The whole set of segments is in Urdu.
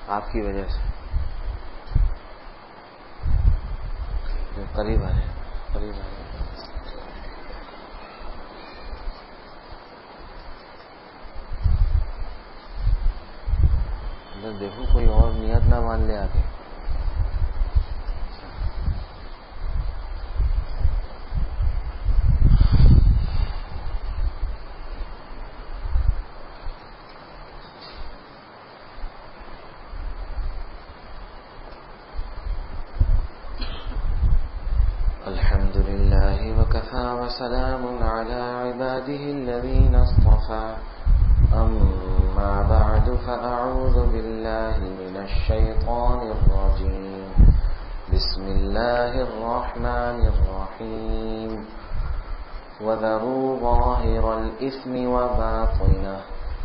آپ کی وجہ سے قریب آ رہے قریب آ رہے دیکھو کوئی اور نیت نہ مان لے آگے. الحمد لله وكفى وسلام على عباده الذين اصطفى أما بعد فأعوذ بالله من الشيطان الرجيم بسم الله الرحمن الرحيم وذروا ظاهر الإثم وباطنه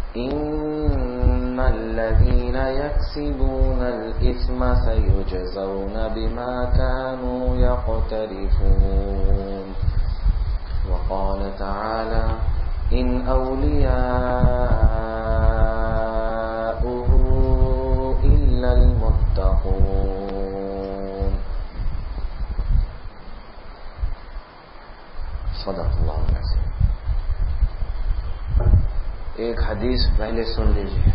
إن الذين يكسبون الإثم سيجزون بما كانوا يقترفون وقال تعالى إن أولياؤه إلا المتقون. صدق اللہ العظیم. ایک حدیث پہلے سن لیجیے.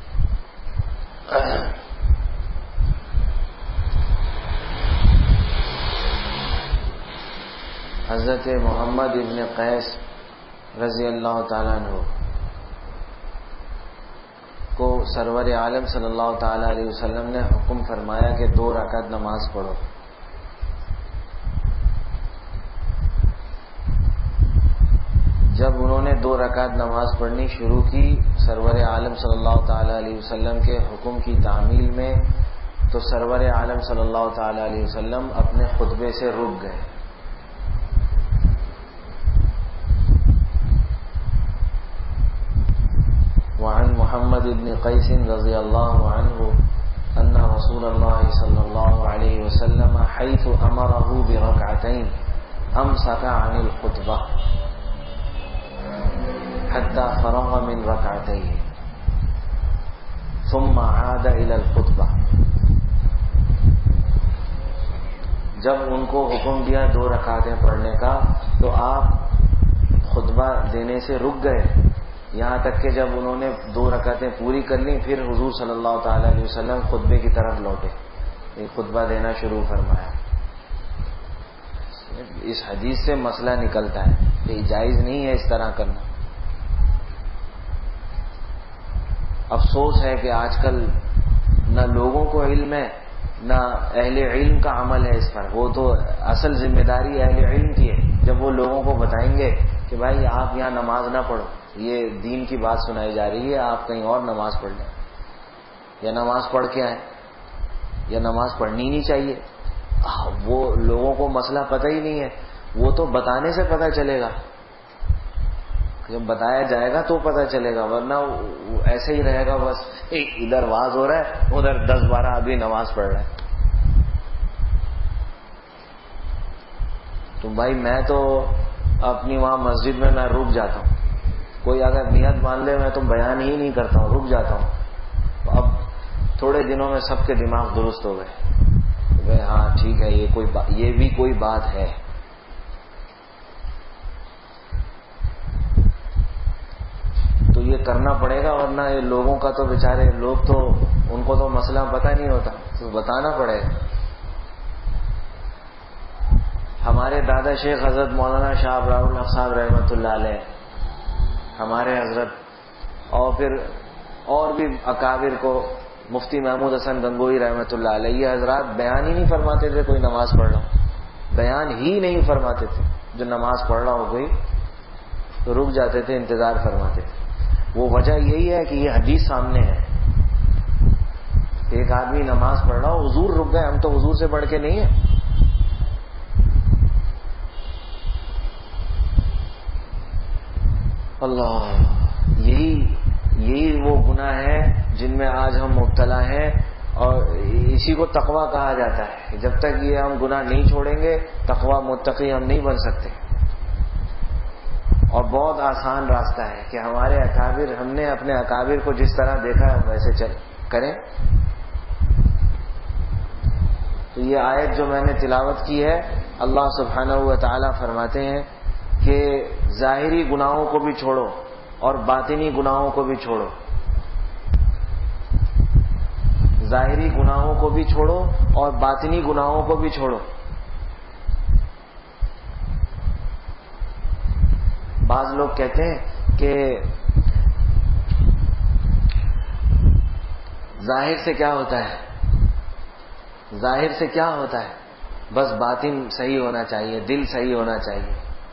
حضرت محمد ابن قیس رضی اللہ تعالیٰ عنہ کو سرور عالم صلی اللہ تعالیٰ علیہ وسلم نے حکم فرمایا کہ 2 رکعت نماز پڑھو. جب انہوں نے 2 رکعت نماز پڑھنی شروع کی سرور عالم صلی اللہ تعالیٰ علیہ وسلم کے حکم کی تعمیل میں، تو سرور عالم صلی اللہ تعالیٰ علیہ وسلم اپنے خطبے سے رک گئے. وعن محمد بن قیس رضی اللہ عنہ ان رسول اللہ صلی اللہ علیہ وسلم حیث امرہ برکعتین امسک عن الخطبہ حتى فرغ من ركعتين ثم عاد الى الخطبہ. جب ان کو حکم دیا 2 رکعتیں پڑھنے کا تو آپ خطبہ دینے سے رک گئے، یہاں تک کہ جب انہوں نے 2 رکعتیں پوری کر لیں پھر حضور صلی اللہ تعالی علیہ وسلم خطبے کی طرف لوٹے، خطبہ دینا شروع فرمایا. اس حدیث سے مسئلہ نکلتا ہے کہ جائز نہیں ہے اس طرح کرنا. افسوس ہے کہ آج کل نہ لوگوں کو علم ہے نہ اہل علم کا عمل ہے اس پر. وہ تو اصل ذمہ داری اہل علم کی ہے. جب وہ لوگوں کو بتائیں گے کہ بھائی آپ یہاں نماز نہ پڑھو، یہ دین کی بات سنائی جا رہی ہے، آپ کہیں اور نماز پڑھ لیں، یا نماز پڑھ کے آئیں، یا نماز پڑھنی نہیں چاہیے. وہ لوگوں کو مسئلہ پتہ ہی نہیں ہے. وہ تو بتانے سے پتہ چلے گا، جب بتایا جائے گا تو پتہ چلے گا، ورنہ ایسے ہی رہے گا بس ادھر واز ہو رہا ہے ادھر 10-12 آدمی نماز پڑھ رہے ہیں. تو بھائی میں تو اپنی وہاں مسجد میں رک جاتا ہوں. کوئی اگر نیت مان لے میں تو بیان ہی نہیں کرتا ہوں، رک جاتا ہوں. تو اب تھوڑے دنوں میں سب کے دماغ درست ہو گئے کہ ہاں ٹھیک ہے یہ بھی کوئی بات ہے. تو یہ کرنا پڑے گا، ورنہ یہ لوگوں کا تو بیچارے لوگ تو ان کو تو مسئلہ پتہ نہیں ہوتا، تو بتانا پڑے گا. ہمارے دادا شیخ حضرت مولانا شاہ ابرار الحق صاحب رحمۃ اللہ علیہ، ہمارے حضرت، اور پھر اور بھی اکابر کو، مفتی محمود حسن گنگوئی رحمۃ اللہ علیہ، یہ حضرات بیان ہی نہیں فرماتے تھے کوئی نماز پڑھ رہا ہو، بیان ہی نہیں فرماتے تھے. جو نماز پڑھ رہا ہو کوئی تو رک جاتے تھے، انتظار فرماتے تھے. وہ وجہ یہی ہے کہ یہ حدیث سامنے ہے. ایک آدمی نماز پڑھ رہا ہو، حضور رک گئے، ہم تو حضور سے بڑھ کے نہیں ہیں. اللہ، یہی وہ گناہ ہے جن میں آج ہم مبتلا ہیں، اور اسی کو تقویٰ کہا جاتا ہے. جب تک یہ ہم گناہ نہیں چھوڑیں گے تقویٰ متقی ہم نہیں بن سکتے. اور بہت آسان راستہ ہے کہ ہمارے اکابر، ہم نے اپنے اکابر کو جس طرح دیکھا ہے ویسے کریں. تو یہ آیت جو میں نے تلاوت کی ہے، اللہ سبحانہ و تعالی فرماتے ہیں کہ ظاہری گناہوں کو بھی چھوڑو اور باطنی گناہوں کو بھی چھوڑو، ظاہری گناہوں کو بھی چھوڑو اور باطنی گناہوں کو بھی چھوڑو۔ بعض لوگ کہتے ہیں کہ ظاہر سے کیا ہوتا ہے، ظاہر سے کیا ہوتا ہے، بس باطن صحیح ہونا چاہیے، دل صحیح ہونا چاہیے۔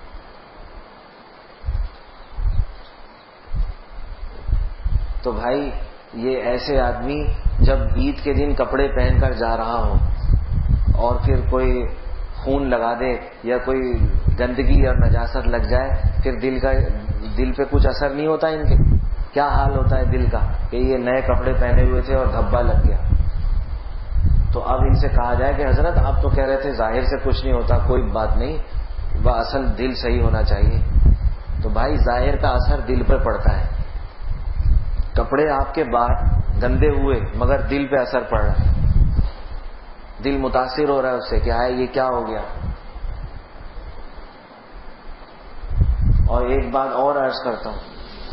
تو بھائی یہ ایسے آدمی جب عید کے دن کپڑے پہن کر جا رہا ہو اور پھر کوئی خون لگا دے یا کوئی گندگی اور نجاست لگ جائے، پھر دل پہ کچھ اثر نہیں ہوتا ان کے؟ کیا حال ہوتا ہے دل کا کہ یہ نئے کپڑے پہنے ہوئے تھے اور دھبا لگ گیا۔ تو اب ان سے کہا جائے کہ حضرت آپ تو کہہ رہے تھے ظاہر سے کچھ نہیں ہوتا، کوئی بات نہیں، وہ اصل دل صحیح ہونا چاہیے۔ تو بھائی ظاہر کا اثر دل پہ پڑتا ہے، کپڑے آپ کے باہر گندے ہوئے مگر دل پہ اثر پڑ رہا ہے، دل متاثر ہو رہا ہے اس سے کہ ہائے یہ کیا ہو گیا۔ اور ایک بات اور عرض کرتا ہوں،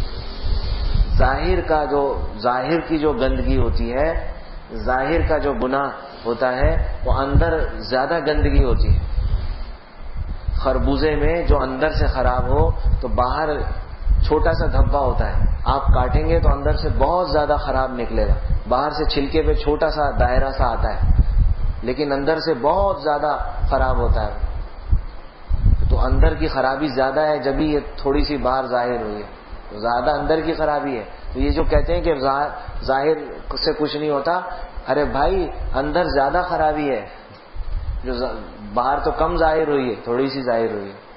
ظاہر کی جو گندگی ہوتی ہے، ظاہر کا جو گناہ ہوتا ہے، وہ اندر زیادہ گندگی ہوتی ہے۔ خربوزے میں جو اندر سے خراب ہو تو باہر چھوٹا سا دھبا ہوتا ہے، آپ کاٹیں گے تو اندر سے بہت زیادہ خراب نکلے گا، باہر سے چھلکے پہ چھوٹا سا دائرہ سا آتا ہے لیکن اندر سے بہت زیادہ خراب ہوتا ہے۔ تو اندر کی خرابی زیادہ ہے جبھی یہ تھوڑی سی باہر ظاہر ہوئی ہے، تو زیادہ اندر کی خرابی ہے۔ تو یہ جو کہتے ہیں کہ ظاہر سے کچھ نہیں ہوتا، ارے بھائی اندر زیادہ خرابی ہے، جو باہر تو کم ظاہر ہوئی ہے، تھوڑی سی ظاہر ہوئی ہے۔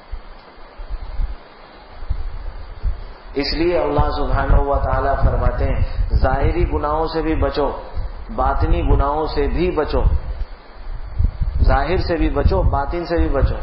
اس لیے اللہ سبحانہ و تعالی فرماتے ہیں ظاہری گناہوں سے بھی بچو، باطنی گناہوں سے بھی بچو، ظاہر سے بھی بچو، باطن سے بھی بچو،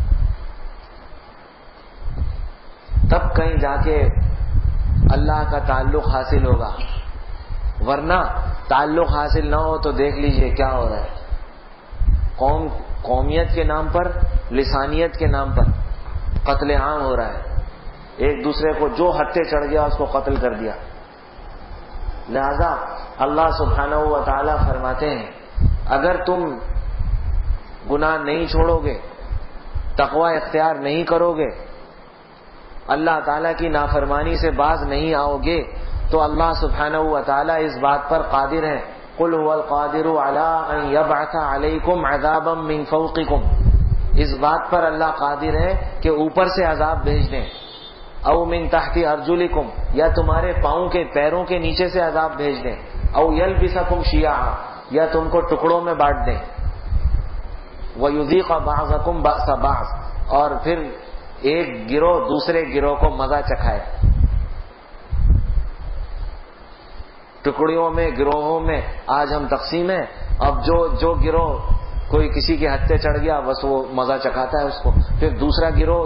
تب کہیں جا کے اللہ کا تعلق حاصل ہوگا، ورنہ تعلق حاصل نہ ہو تو دیکھ لیجئے کیا ہو رہا ہے، قومیت کے نام پر، لسانیت کے نام پر قتل عام ہو رہا ہے، ایک دوسرے کو جو ہتھے چڑھ گیا اس کو قتل کر دیا۔ لہذا اللہ سبحانہ و تعالی فرماتے ہیں اگر تم گناہ نہیں چھوڑو گے، تقوی اختیار نہیں کرو گے، اللہ تعالیٰ کی نافرمانی سے باز نہیں آؤ گے، تو اللہ سبحانہ و تعالیٰ اس بات پر قادر ہے، قل هو القادر علی ان یبعث علیکم عذابا من فوقکم، اس بات پر اللہ قادر ہے کہ اوپر سے عذاب بھیج دیں، او من تحت ارجلکم، یا تمہارے پاؤں کے پیروں کے نیچے سے عذاب بھیج دیں، او یلبسکم شیعا، یا تم کو ٹکڑوں میں بانٹ دیں، وَيُذِيقَ بَعْضَكُمْ بَأْسَ بَعْضٍ، اور پھر ایک گروہ دوسرے گروہ کو مزہ چکھائے۔ ٹکڑیوں میں، گروہوں میں آج ہم تقسیم ہیں، اب جو گروہ کوئی کسی کے ہتھے چڑھ گیا بس وہ مزہ چکھاتا ہے اس کو، پھر دوسرا گروہ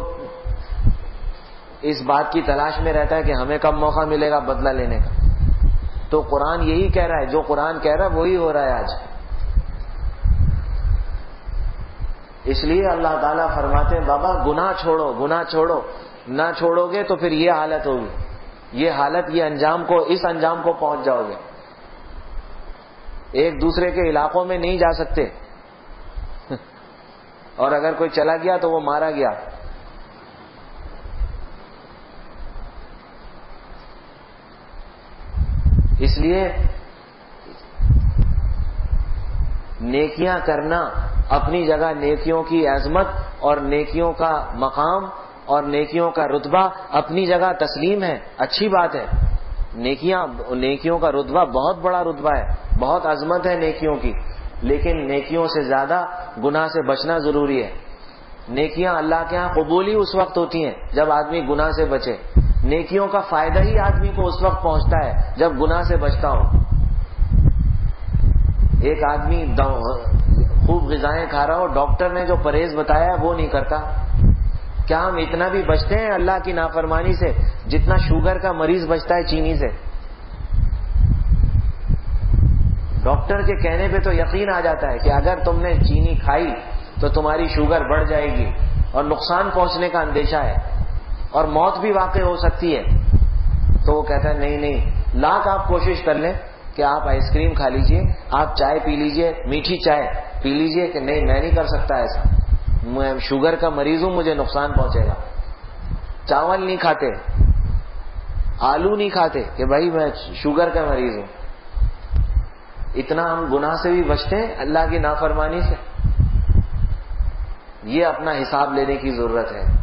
اس بات کی تلاش میں رہتا ہے کہ ہمیں کب موقع ملے گا بدلہ لینے کا۔ تو قرآن یہی کہہ رہا ہے، جو قرآن کہہ رہا ہے وہی ہو رہا ہے آج۔ اس لیے اللہ تعالیٰ فرماتے ہیں بابا گناہ چھوڑو، گناہ چھوڑو، نہ چھوڑو گے تو پھر یہ حالت ہوگی، یہ حالت، یہ انجام کو، اس انجام کو پہنچ جاؤ گے، ایک دوسرے کے علاقوں میں نہیں جا سکتے، اور اگر کوئی چلا گیا تو وہ مارا گیا۔ اس لیے نیکیاں کرنا اپنی جگہ، نیکیوں کی عظمت اور نیکیوں کا مقام اور نیکیوں کا رتبہ اپنی جگہ تسلیم ہے، اچھی بات ہے، نیکیوں کا رتبہ بہت بڑا رتبہ ہے، بہت عظمت ہے نیکیوں کی، لیکن نیکیوں سے زیادہ گناہ سے بچنا ضروری ہے۔ نیکیاں اللہ کے ہاں قبول ہی اس وقت ہوتی ہیں جب آدمی گناہ سے بچے، نیکیوں کا فائدہ ہی آدمی کو اس وقت پہنچتا ہے جب گناہ سے بچتا ہو۔ ایک آدمی خوب غذائیں کھا رہا ہو، ڈاکٹر نے جو پرہیز بتایا وہ نہیں کرتا، کیا ہم اتنا بھی بچتے ہیں اللہ کی نافرمانی سے جتنا شوگر کا مریض بچتا ہے چینی سے؟ ڈاکٹر کے کہنے پہ تو یقین آ جاتا ہے کہ اگر تم نے چینی کھائی تو تمہاری شوگر بڑھ جائے گی اور نقصان پہنچنے کا اندیشہ ہے اور موت بھی واقع ہو سکتی ہے. تو وہ کہتا ہے نہیں نہیں، لاکھ آپ کوشش کر لیں کہ آپ آئس کریم کھا لیجئے، آپ چائے پی لیجئے، میٹھی چائے پی لیجئے، کہ نہیں میں نہیں کر سکتا ایسا، میں شوگر کا مریض ہوں، مجھے نقصان پہنچے گا. چاول نہیں کھاتے، آلو نہیں کھاتے کہ بھائی میں شوگر کا مریض ہوں. اتنا ہم گناہ سے بھی بچتے ہیں اللہ کی نافرمانی سے. یہ اپنا حساب لینے کی ضرورت ہے.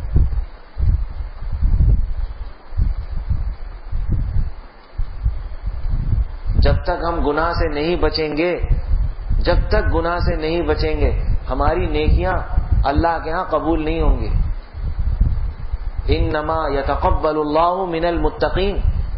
جب تک ہم گناہ سے نہیں بچیں گے، جب تک گناہ سے نہیں بچیں گے، ہماری نیکیاں اللہ کے ہاں قبول نہیں ہوں گی. انما یتقبل اللہ من المتقین.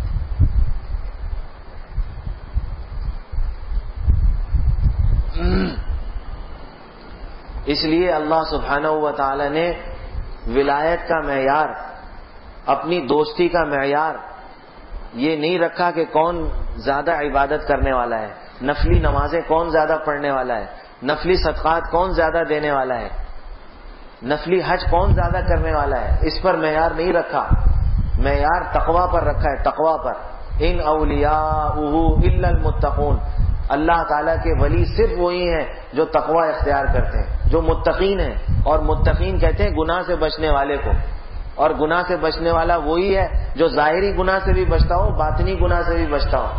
اس لیے اللہ سبحانہ و تعالی نے ولایت کا معیار، اپنی دوستی کا معیار یہ نہیں رکھا کہ کون زیادہ عبادت کرنے والا ہے، نفلی نمازیں کون زیادہ پڑھنے والا ہے، نفلی صدقات کون زیادہ دینے والا ہے، نفلی حج کون زیادہ کرنے والا ہے. اس پر معیار نہیں رکھا، معیار تقویٰ پر رکھا ہے، تقویٰ پر. ان اولیاءہ الا المتقون. اللہ تعالیٰ کے ولی صرف وہی ہیں جو تقویٰ اختیار کرتے ہیں، جو متقین ہیں. اور متقین کہتے ہیں گناہ سے بچنے والے کو، اور گناہ سے بچنے والا وہی ہے جو ظاہری گناہ سے بھی بچتا ہو، باطنی گناہ سے بھی بچتا ہو.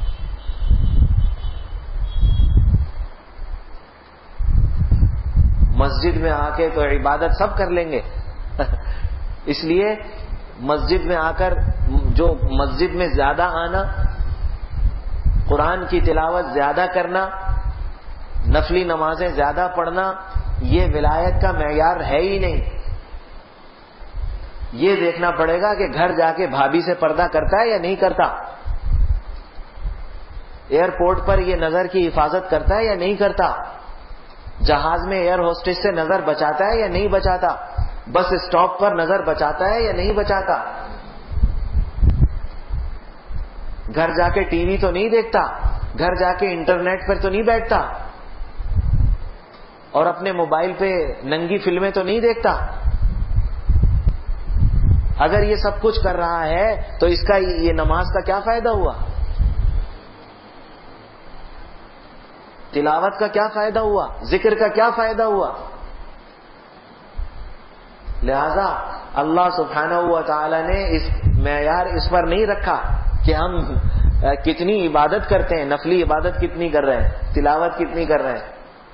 مسجد میں آ کے تو عبادت سب کر لیں گے اس لیے مسجد میں آ کر جو مسجد میں زیادہ آنا، قرآن کی تلاوت زیادہ کرنا، نفلی نمازیں زیادہ پڑھنا، یہ ولایت کا معیار ہے ہی نہیں. یہ دیکھنا پڑے گا کہ گھر جا کے بھابھی سے پردہ کرتا ہے یا نہیں کرتا، ایئرپورٹ پر یہ نظر کی حفاظت کرتا ہے یا نہیں کرتا، جہاز میں ایئر ہوسٹس سے نظر بچاتا ہے یا نہیں بچاتا، بس اسٹاپ پر نظر بچاتا ہے یا نہیں بچاتا. گھر جا کے ٹی وی تو نہیں دیکھتا، گھر جا کے انٹرنیٹ پر تو نہیں بیٹھتا، اور اپنے موبائل پہ ننگی فلمیں تو نہیں دیکھتا. اگر یہ سب کچھ کر رہا ہے تو اس کا یہ نماز کا کیا فائدہ ہوا، تلاوت کا کیا فائدہ ہوا، ذکر کا کیا فائدہ ہوا. لہذا اللہ سبحانہ و تعالی نے اس معیار اس پر نہیں رکھا کہ ہم کتنی عبادت کرتے ہیں، نفلی عبادت کتنی کر رہے ہیں، تلاوت کتنی کر رہے ہیں.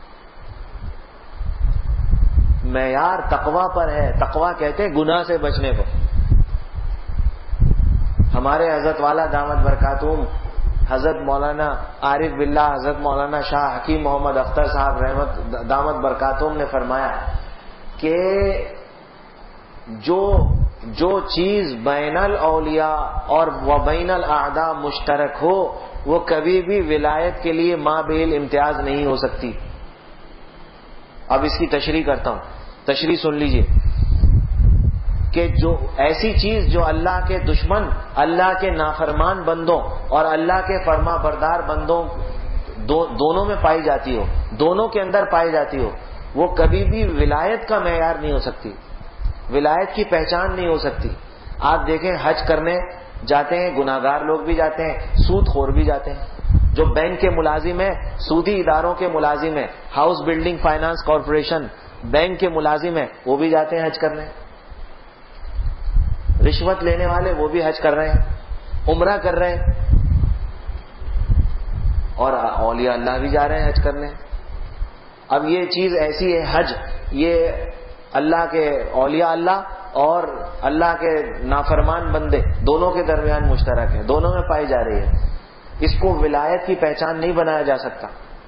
معیار تقویٰ پر ہے. تقویٰ کہتے ہیں گناہ سے بچنے کو. ہمارے حضرت والا دامت برکاتہم حضرت مولانا عارف باللہ حضرت مولانا شاہ حکیم محمد اختر صاحب رحمت دامت برکاتہم نے فرمایا کہ جو چیز بین الاولیاء اور وبین الاعداء مشترک ہو وہ کبھی بھی ولایت کے لیے مابعل امتیاز نہیں ہو سکتی. اب اس کی تشریح کرتا ہوں، تشریح سن لیجئے کہ جو ایسی چیز جو اللہ کے دشمن، اللہ کے نافرمان بندوں اور اللہ کے فرما بردار بندوں دونوں میں پائی جاتی ہو، دونوں کے اندر پائی جاتی ہو، وہ کبھی بھی ولایت کا معیار نہیں ہو سکتی، ولایت کی پہچان نہیں ہو سکتی. آپ دیکھیں حج کرنے جاتے ہیں گناہگار لوگ بھی جاتے ہیں، سود خور بھی جاتے ہیں. جو بینک کے ملازم ہیں، سودی اداروں کے ملازم ہیں، house building finance corporation bank کے ملازم ہیں، وہ بھی جاتے ہیں حج کرنے. رشوت لینے والے وہ بھی حج کر رہے ہیں، عمرہ کر رہے ہیں، اور اولیاء اللہ بھی جا رہے ہیں حج کرنے. اب یہ چیز ایسی ہے، حج یہ اللہ کے اولیاء اللہ اور اللہ کے نافرمان بندے دونوں کے درمیان مشترک ہے، دونوں میں پائی جا رہی ہے. اس کو ولایت کی پہچان نہیں بنایا جا سکتا.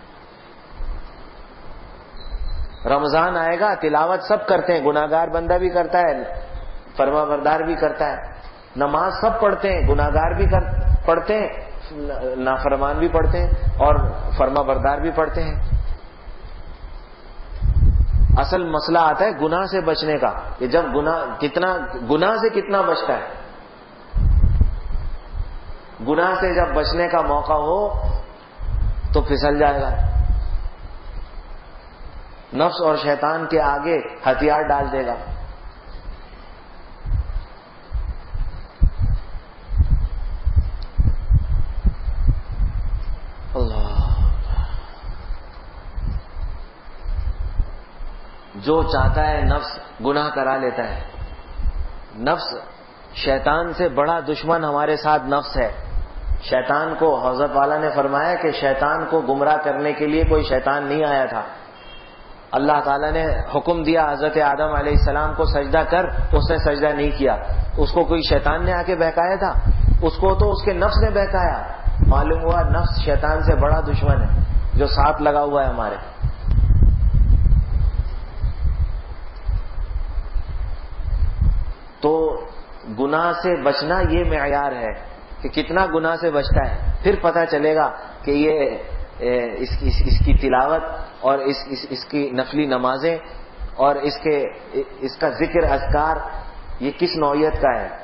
رمضان آئے گا، تلاوت سب کرتے ہیں، گناہگار بندہ بھی کرتا ہے، فرما بردار بھی کرتا ہے. نماز سب پڑھتے ہیں، گناہگار بھی پڑھتے ہیں، نافرمان بھی پڑھتے ہیں اور فرما بردار بھی پڑھتے ہیں. اصل مسئلہ آتا ہے گناہ سے بچنے کا، کہ جب گناہ سے کتنا بچتا ہے. گناہ سے جب بچنے کا موقع ہو تو پھسل جائے گا. نفس اور شیطان کے آگے ہتھیار ڈال دے گا. اللہ. جو چاہتا ہے نفس گناہ کرا لیتا ہے. نفس شیطان سے بڑا دشمن ہمارے ساتھ نفس ہے. شیطان کو حضرت والا نے فرمایا کہ شیطان کو گمراہ کرنے کے لیے کوئی شیطان نہیں آیا تھا. اللہ تعالیٰ نے حکم دیا حضرت آدم علیہ السلام کو سجدہ کر, اس نے سجدہ نہیں کیا. اس کو کوئی شیطان نے آ کے بہکایا تھا؟ اس کو تو اس کے نفس نے بہکایا. معلوم ہوا نفس شیطان سے بڑا دشمن ہے جو ساتھ لگا ہوا ہے ہمارے. تو گناہ سے بچنا یہ معیار ہے کہ کتنا گناہ سے بچتا ہے. پھر پتہ چلے گا کہ یہ اس کی تلاوت اور اس کی نفلی نمازیں اور اس کا ذکر اذکار یہ کس نوعیت کا ہے.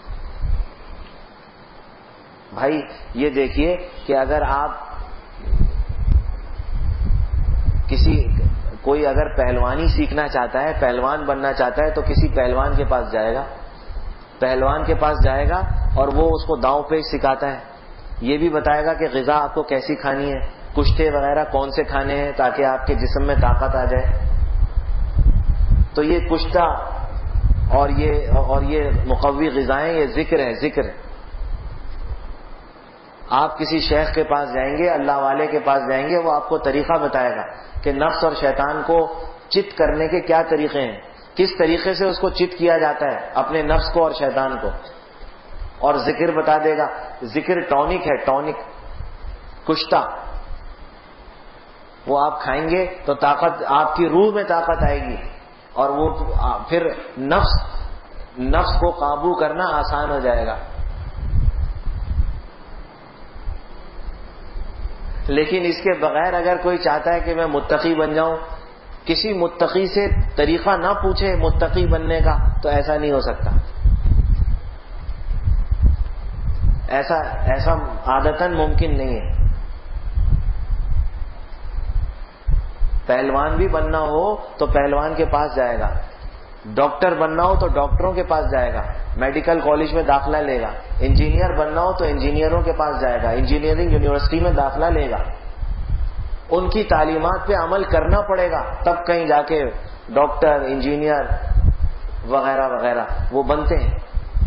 بھائی یہ دیکھیے کہ اگر آپ کوئی اگر پہلوانی سیکھنا چاہتا ہے, پہلوان بننا چاہتا ہے, تو کسی پہلوان کے پاس جائے گا. پہلوان کے پاس جائے گا اور وہ اس کو داؤں پیچ سکھاتا ہے. یہ بھی بتائے گا کہ غذا آپ کو کیسی کھانی ہے, کشتے وغیرہ کون سے کھانے ہیں تاکہ آپ کے جسم میں طاقت آ جائے. تو یہ کشتہ اور یہ مقوی غذائیں یہ ذکر ہے, ذکر. آپ کسی شیخ کے پاس جائیں گے, اللہ والے کے پاس جائیں گے, وہ آپ کو طریقہ بتائے گا کہ نفس اور شیطان کو چت کرنے کے کیا طریقے ہیں, کس طریقے سے اس کو چت کیا جاتا ہے اپنے نفس کو اور شیطان کو. اور ذکر بتا دے گا. ذکر ٹونک ہے, ٹونک, کشتہ. وہ آپ کھائیں گے تو طاقت, آپ کی روح میں طاقت آئے گی اور وہ پھر نفس کو قابو کرنا آسان ہو جائے گا. لیکن اس کے بغیر اگر کوئی چاہتا ہے کہ میں متقی بن جاؤں, کسی متقی سے طریقہ نہ پوچھے متقی بننے کا, تو ایسا نہیں ہو سکتا. ایسا عادتاً ممکن نہیں ہے. پہلوان بھی بننا ہو تو پہلوان کے پاس جائے گا, ڈاکٹر بننا ہو تو ڈاکٹروں کے پاس جائے گا, میڈیکل کالج میں داخلہ لے گا. انجینئر بننا ہو تو انجینئروں کے پاس جائے گا, انجینئرنگ یونیورسٹی میں داخلہ لے گا. ان کی تعلیمات پہ عمل کرنا پڑے گا, تب کہیں جا کے ڈاکٹر, انجینئر وغیرہ وغیرہ وہ بنتے ہیں.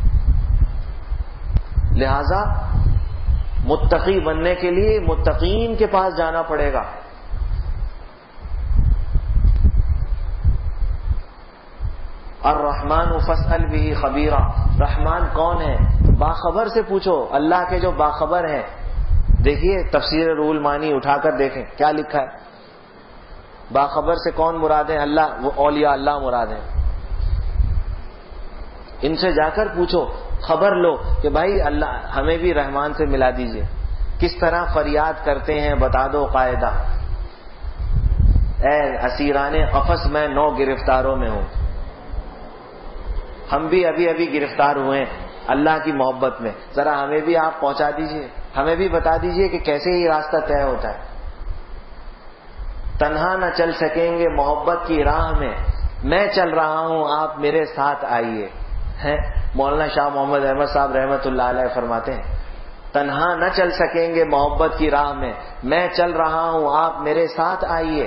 لہذا متقی بننے کے لیے متقین کے پاس جانا پڑے گا. الرحمن فاسأل به خبیرا. رحمان کون ہے؟ باخبر سے پوچھو, اللہ کے جو باخبر ہیں. دیکھیے تفسیر روح المعانی اٹھا کر دیکھیں کیا لکھا ہے. باخبر سے کون مراد ہے؟ اللہ, وہ اولیاء اللہ مراد ہیں. ان سے جا کر پوچھو, خبر لو کہ بھائی اللہ ہمیں بھی رحمان سے ملا دیجئے. کس طرح فریاد کرتے ہیں بتا دو قاعدہ. اے اسیران قفس میں 9 گرفتاروں میں ہوں. ہم بھی ابھی گرفتار ہوئے ہیں اللہ کی محبت میں. ذرا ہمیں بھی آپ پہنچا دیجئے, ہمیں بھی بتا دیجئے کہ کیسے یہ راستہ طے ہوتا ہے. تنہا نہ چل سکیں گے محبت کی راہ میں چل رہا ہوں آپ میرے ساتھ آئیے. مولانا شاہ محمد احمد صاحب رحمت اللہ علیہ فرماتے ہیں تنہا نہ چل سکیں گے محبت کی راہ میں چل رہا ہوں آپ میرے ساتھ آئیے.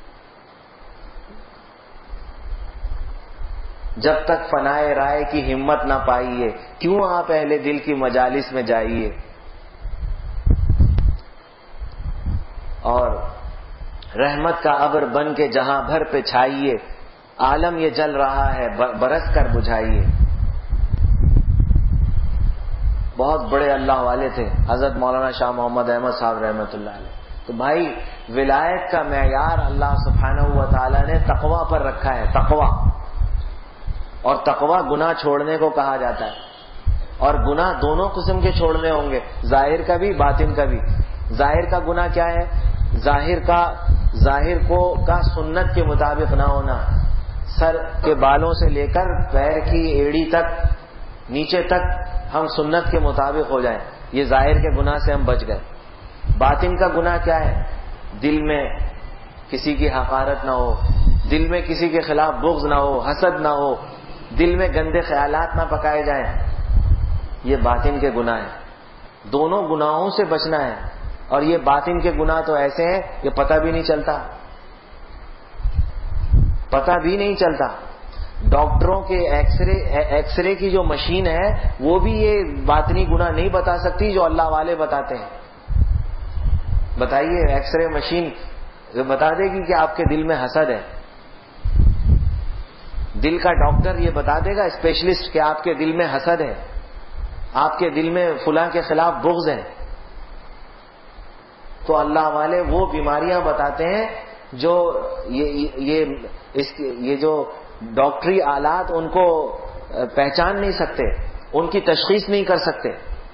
جب تک فنائے رائے کی ہمت نہ پائیے کیوں آپ اہل دل کی مجالس میں جائیے. اور رحمت کا ابر بن کے جہاں بھر پہ چھائیے, عالم یہ جل رہا ہے برس کر بجھائیے. بہت بڑے اللہ والے تھے حضرت مولانا شاہ محمد احمد صاحب رحمت اللہ علیہ. تو بھائی ولایت کا معیار اللہ سبحانہ و تعالی نے تقوی پر رکھا ہے, تقوی. اور تقوی گناہ چھوڑنے کو کہا جاتا ہے. اور گناہ دونوں قسم کے چھوڑنے ہوں گے, ظاہر کا بھی باطن کا بھی. ظاہر کا گناہ کیا ہے؟ ظاہر کا سنت کے مطابق نہ ہونا. سر کے بالوں سے لے کر پیر کی ایڑی تک نیچے تک ہم سنت کے مطابق ہو جائیں, یہ ظاہر کے گناہ سے ہم بچ گئے. باطن کا گناہ کیا ہے؟ دل میں کسی کی حقارت نہ ہو، دل میں کسی کے خلاف بغض نہ ہو، حسد نہ ہو، دل میں گندے خیالات نہ پکائے جائیں، یہ باطن کے گناہ ہیں۔ دونوں گناہوں سے بچنا ہے، اور یہ باطن کے گناہ تو ایسے ہیں کہ پتہ بھی نہیں چلتا، پتہ بھی نہیں چلتا۔ ڈاکٹروں کے ایکس رے کی جو مشین ہے وہ بھی یہ باطنی گناہ نہیں بتا سکتی جو اللہ والے بتاتے ہیں۔ بتائیے، ایکس رے مشین بتا دے گی کہ آپ کے دل میں حسد ہے؟ دل کا ڈاکٹر یہ بتا دے گا، اسپیشلسٹ، کہ آپ کے دل میں حسد ہے، آپ کے دل میں فلاں کے خلاف بغض ہے؟ تو اللہ والے وہ بیماریاں بتاتے ہیں جو یہ جو ڈاکٹری آلات ان کو پہچان نہیں سکتے، ان کی تشخیص نہیں کر سکتے۔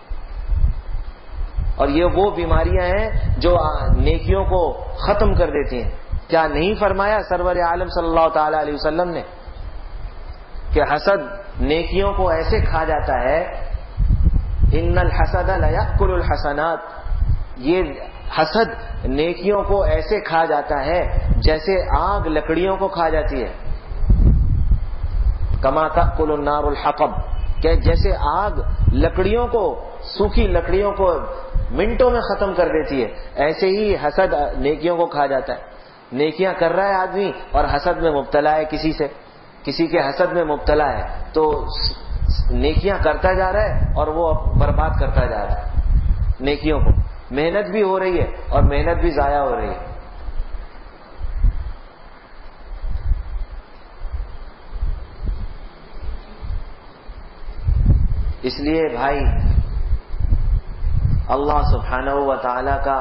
اور یہ وہ بیماریاں ہیں جو نیکیوں کو ختم کر دیتی ہیں۔ کیا نہیں فرمایا سرور عالم صلی اللہ تعالی علیہ وسلم نے کہ حسد نیکیوں کو ایسے کھا جاتا ہے، ان الحسد لیأکل الحسنات، یہ حسد نیکیوں کو ایسے کھا جاتا ہے جیسے آگ لکڑیوں کو کھا جاتی ہے، کما تأکل النار الحطب، کہ جیسے آگ لکڑیوں کو، سوکھی لکڑیوں کو منٹوں میں ختم کر دیتی ہے، ایسے ہی حسد نیکیوں کو کھا جاتا ہے۔ نیکیاں کر رہا ہے آدمی اور حسد میں مبتلا ہے، کسی کے حسد میں مبتلا ہے، تو نیکیاں کرتا جا رہا ہے اور وہ برباد کرتا جا رہا ہے نیکیوں کو، محنت بھی ہو رہی ہے اور محنت بھی ضائع ہو رہی ہے۔ اس لیے بھائی، اللہ سبحانہ و تعالی کا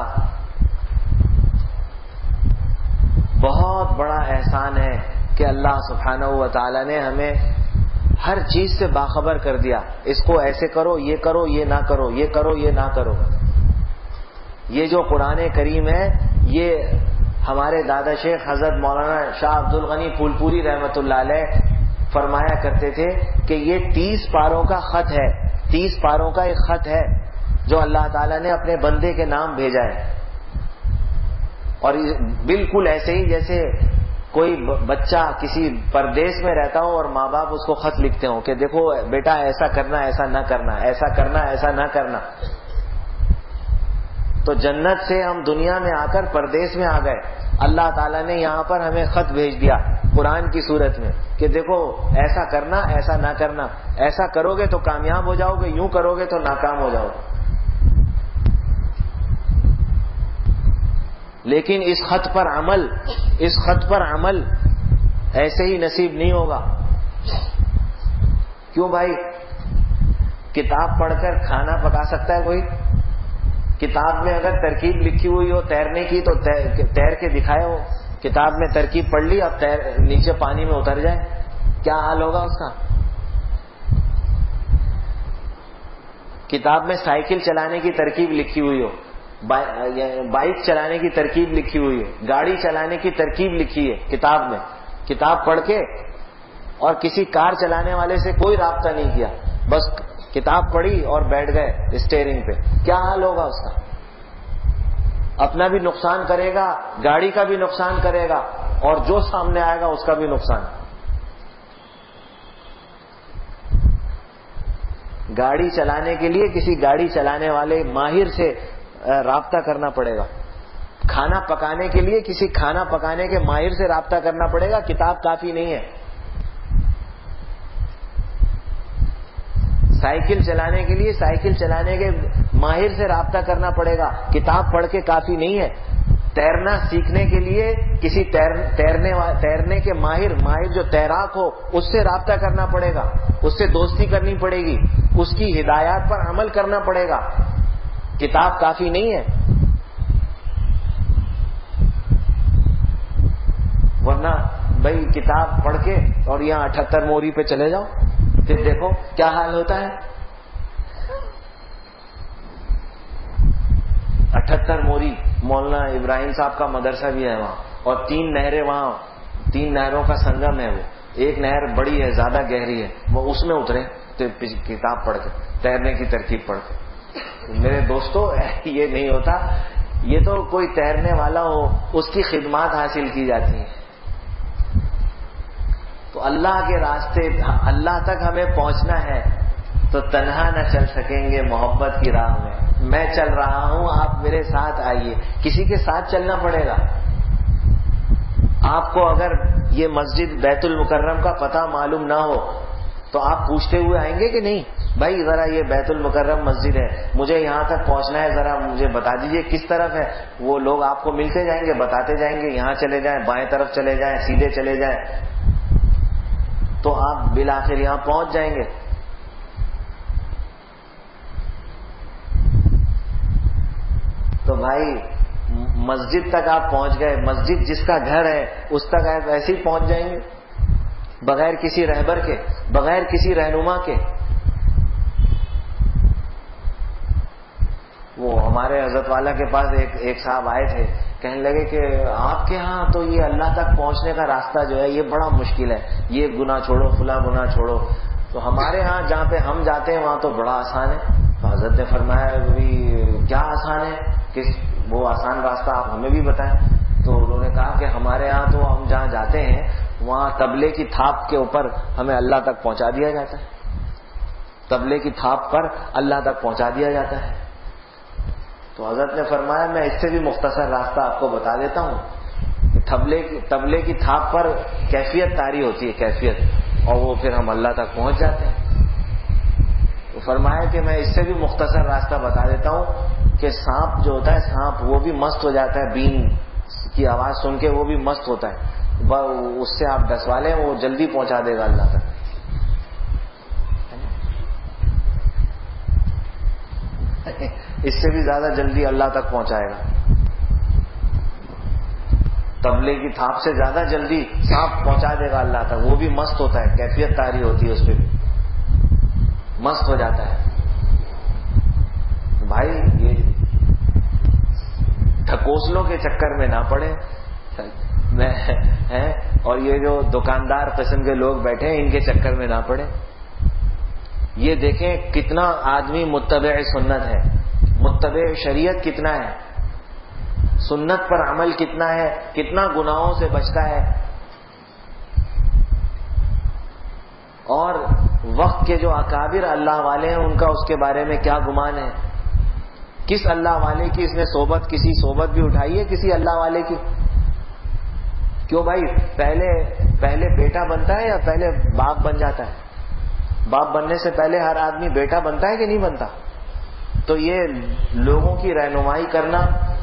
بہت بڑا احسان ہے کہ اللہ سبحانہ و تعالی نے ہمیں ہر چیز سے باخبر کر دیا، اس کو ایسے کرو، یہ کرو، یہ نہ کرو، یہ کرو، یہ نہ کرو۔ یہ جو قرآن کریم ہے، یہ ہمارے دادا شیخ حضرت مولانا شاہ عبد الغنی پھول پوری رحمۃ اللہ علیہ فرمایا کرتے تھے کہ یہ 30 پاروں کا خط ہے، 30 پاروں کا ایک خط ہے جو اللہ تعالیٰ نے اپنے بندے کے نام بھیجا ہے۔ اور بالکل ایسے ہی جیسے کوئی بچہ کسی پردیس میں رہتا ہو اور ماں باپ اس کو خط لکھتے ہوں کہ دیکھو بیٹا ایسا کرنا، ایسا نہ کرنا، ایسا کرنا، ایسا نہ کرنا۔ تو جنت سے ہم دنیا میں آ کر پردیس میں آ گئے، اللہ تعالیٰ نے یہاں پر ہمیں خط بھیج دیا قرآن کی صورت میں کہ دیکھو ایسا کرنا، ایسا نہ کرنا، ایسا کرو گے تو کامیاب ہو جاؤ گے، یوں کرو گے تو ناکام ہو جاؤ گے۔ لیکن اس خط پر عمل ایسے ہی نصیب نہیں ہوگا۔ کیوں بھائی؟ کتاب پڑھ کر کھانا پکا سکتا ہے کوئی؟ کتاب میں اگر ترکیب لکھی ہوئی ہو تیرنے کی تو تیر کے دکھائے ہو، کتاب میں ترکیب پڑھ لی، اب نیچے پانی میں اتر جائے، کیا حال ہوگا اس کا؟ کتاب میں سائیکل چلانے کی ترکیب لکھی ہوئی ہو، بائک چلانے کی ترکیب لکھی ہوئی ہے، گاڑی چلانے کی ترکیب لکھی ہے کتاب میں، کتاب پڑھ کے اور کسی کار چلانے والے سے کوئی رابطہ نہیں کیا، بس کتاب پڑھی اور بیٹھ گئے اسٹیئرنگ پہ، کیا حال ہوگا اس کا؟ اپنا بھی نقصان کرے گا، گاڑی کا بھی نقصان کرے گا، اور جو سامنے آئے گا اس کا بھی نقصان۔ گاڑی چلانے کے لیے کسی گاڑی چلانے والے ماہر سے رابطہ کرنا پڑے گا، کھانا پکانے کے لیے کسی کھانا پکانے کے ماہر سے رابطہ کرنا پڑے گا، کتاب کافی نہیں ہے۔ سائیکل چلانے کے لیے سائیکل چلانے کے ماہر سے رابطہ کرنا پڑے گا، کتاب پڑھ کے کافی نہیں ہے۔ تیرنا سیکھنے کے لیے کسی تیرنے کے ماہر جو تیراک ہو اس سے رابطہ کرنا پڑے گا، اس سے دوستی کرنی پڑے گی، اس کی ہدایات پر عمل کرنا پڑے گا، کتاب کافی نہیں ہے۔ ورنہ بھائی کتاب پڑھ کے اور یہاں 78 موری پہ چلے جاؤ، پھر دیکھو کیا حال ہوتا ہے۔ 78 موری مولانا ابراہیم صاحب کا مدرسہ بھی ہے وہاں، اور 3 نہریں وہاں، 3 نہروں کا سنگم ہے وہ، ایک نہر بڑی ہے، زیادہ گہری ہے، وہ اس میں اترے تو کتاب پڑھ کے، تیرنے کی ترکیب پڑھ کے۔ میرے دوستو یہ نہیں ہوتا یہ تو کوئی تیرنے والا ہو اس کی خدمات حاصل کی جاتی ہیں. تو اللہ کے راستے، اللہ تک ہمیں پہنچنا ہے تو تنہا نہ چل سکیں گے محبت کی راہ میں. میں چل رہا ہوں، آپ میرے ساتھ آئیے. کسی کے ساتھ چلنا پڑے گا. آپ کو اگر یہ مسجد بیت المکرم کا پتہ معلوم نہ ہو تو آپ پوچھتے ہوئے آئیں گے کہ نہیں بھائی ذرا یہ بیت المکرم مسجد ہے، مجھے یہاں تک پہنچنا ہے، ذرا مجھے بتا دیجئے کس طرف ہے. وہ لوگ آپ کو ملتے جائیں گے، بتاتے جائیں گے، یہاں چلے جائیں، بائیں طرف چلے جائیں، سیدھے چلے جائیں، تو آپ بالآخر یہاں پہنچ جائیں گے. تو بھائی مسجد تک آپ پہنچ گئے، مسجد جس کا گھر ہے اس تک آپ ایسے ہی پہنچ جائیں گے بغیر کسی رہبر کے، بغیر کسی رہنما کے. وہ ہمارے حضرت والا کے پاس ایک صاحب آئے تھے، کہنے لگے کہ آپ کے ہاں تو یہ اللہ تک پہنچنے کا راستہ جو ہے یہ بڑا مشکل ہے، یہ گناہ چھوڑو، فلاں گناہ چھوڑو. تو ہمارے ہاں جہاں پہ ہم جاتے ہیں وہاں تو بڑا آسان ہے. تو حضرت نے فرمایا کیا آسان ہے، وہ آسان راستہ آپ ہمیں بھی بتائیں. تو انہوں نے کہا کہ ہمارے ہاں تو ہم جہاں جاتے ہیں وہاں تبلے کی تھاپ کے اوپر ہمیں اللہ تک پہنچا دیا جاتا ہے. تبلے کی تھاپ پر اللہ تک پہنچا دیا جاتا ہے. تو حضرت نے فرمایا میں اس سے بھی مختصر راستہ آپ کو بتا دیتا ہوں. تبلے کی تھاپ پر کیفیت طاری ہوتی ہے، کیفیت، اور وہ پھر ہم اللہ تک پہنچ جاتے ہیں. تو فرمایا کہ میں اس سے بھی مختصر راستہ بتا دیتا ہوں کہ سانپ جو ہوتا ہے، سانپ وہ بھی مست ہو جاتا ہے، بین کی آواز سن کے وہ بھی مست ہوتا ہے. اس سے آپ ڈسوا لیں وہ جلدی پہنچا دے گا اللہ تک. اس سے بھی زیادہ جلدی اللہ تک پہنچائے گا. تبلے کی تھاپ سے زیادہ جلدی سانپ پہنچا دے گا اللہ تک. وہ بھی مست ہوتا ہے، کیفیت طاری ہوتی ہے اس پہ بھی، مست ہو جاتا ہے. بھائی یہ ڈھکوسلوں کے چکر میں نہ پڑے اور یہ جو دکاندار قسم کے لوگ بیٹھے ہیں ان کے چکر میں نہ پڑے. یہ دیکھیں کتنا آدمی متبع سنت ہے، متبع شریعت کتنا ہے، سنت پر عمل کتنا ہے، کتنا گناہوں سے بچتا ہے. اور وقت کے جو اکابر اللہ والے ہیں ان کا اس کے بارے میں کیا گمان ہے. کس اللہ والے کی اس نے کسی صحبت بھی اٹھائی ہے کسی اللہ والے کی؟ کیوں بھائی، پہلے بیٹا بنتا ہے یا پہلے باپ بن جاتا ہے؟ باپ بننے سے پہلے ہر آدمی بیٹا بنتا ہے کہ نہیں بنتا؟ تو یہ لوگوں کی رہنمائی کرنا،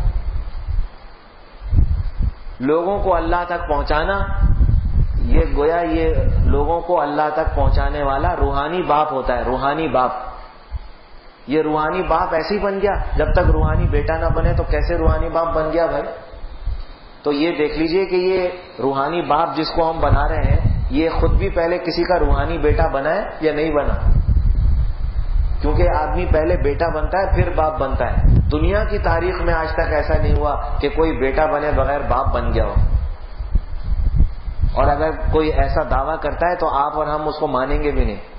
لوگوں کو اللہ تک پہنچانا، یہ گویا یہ لوگوں کو اللہ تک پہنچانے والا روحانی باپ ہوتا ہے. روحانی باپ، یہ روحانی باپ ایسے ہی بن گیا. جب تک روحانی بیٹا نہ بنے تو کیسے روحانی باپ بن گیا بھائی؟ تو یہ دیکھ لیجئے کہ یہ روحانی باپ جس کو ہم بنا رہے ہیں یہ خود بھی پہلے کسی کا روحانی بیٹا بنا ہے یا نہیں بنا؟ کیونکہ آدمی پہلے بیٹا بنتا ہے پھر باپ بنتا ہے. دنیا کی تاریخ میں آج تک ایسا نہیں ہوا کہ کوئی بیٹا بنے بغیر باپ بن گیا ہو. اور اگر کوئی ایسا دعویٰ کرتا ہے تو آپ اور ہم اس کو مانیں گے بھی نہیں.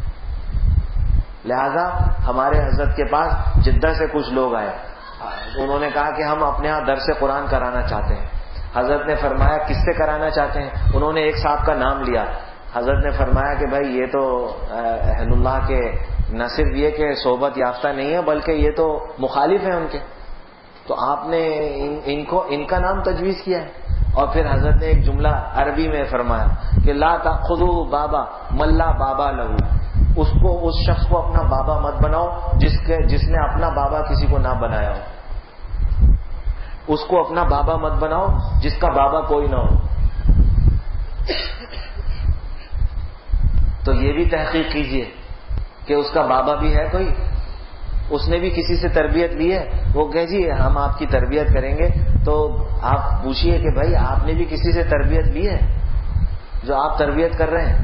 لہذا ہمارے حضرت کے پاس جدہ سے کچھ لوگ آئے، انہوں نے کہا کہ ہم اپنے ہاں درس قرآن کرانا چاہتے ہیں. حضرت نے فرمایا کس سے کرانا چاہتے ہیں؟ انہوں نے ایک صاحب کا نام لیا. حضرت نے فرمایا کہ بھائی یہ تو اہل اللہ کے نہ صرف یہ کہ صحبت یافتہ نہیں ہے بلکہ یہ تو مخالف ہیں ان کے. تو آپ نے ان کا نام تجویز کیا ہے. اور پھر حضرت نے ایک جملہ عربی میں فرمایا کہ لا تأخذوا بابا من لا بابا لہو. اس شخص کو اپنا بابا مت بناؤ جس نے اپنا بابا کسی کو نہ بنایا ہو. اس کو اپنا بابا مت بناؤ جس کا بابا کوئی نہ ہو. تو یہ بھی تحقیق کیجئے کہ اس کا بابا بھی ہے کوئی، اس نے بھی کسی سے تربیت لی ہے. وہ کہے جی ہم آپ کی تربیت کریں گے، تو آپ پوچھئے کہ بھائی آپ نے بھی کسی سے تربیت لی ہے جو آپ تربیت کر رہے ہیں؟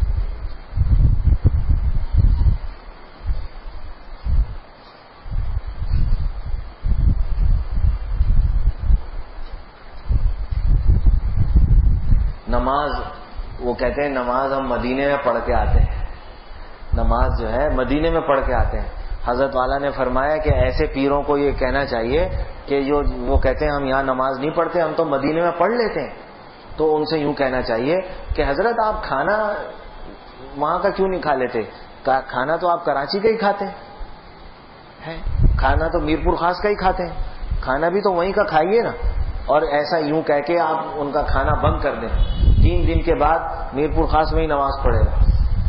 نماز، وہ کہتے ہیں نماز ہم مدینے میں پڑھ کے آتے ہیں. نماز جو ہے مدینے میں پڑھ کے آتے ہیں. حضرت والا نے فرمایا کہ ایسے پیروں کو یہ کہنا چاہیے کہ جو وہ کہتے ہیں ہم یہاں نماز نہیں پڑھتے، ہم تو مدینے میں پڑھ لیتے ہیں، تو ان سے یوں کہنا چاہیے کہ حضرت آپ کھانا وہاں کا کیوں نہیں کھا لیتے؟ کھانا تو آپ کراچی کا ہی کھاتے ہیں، کھانا تو میر پور خاص کا ہی کھاتے ہیں، کھانا بھی تو وہیں کا کھائیے نا. اور ایسا یوں کہہ کے آپ ان کا کھانا بند کر دیں، 3 دن کے بعد میر پور خاص میں ہی نماز پڑھے گا.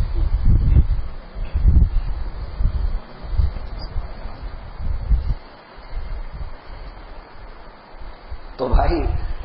تو بھائی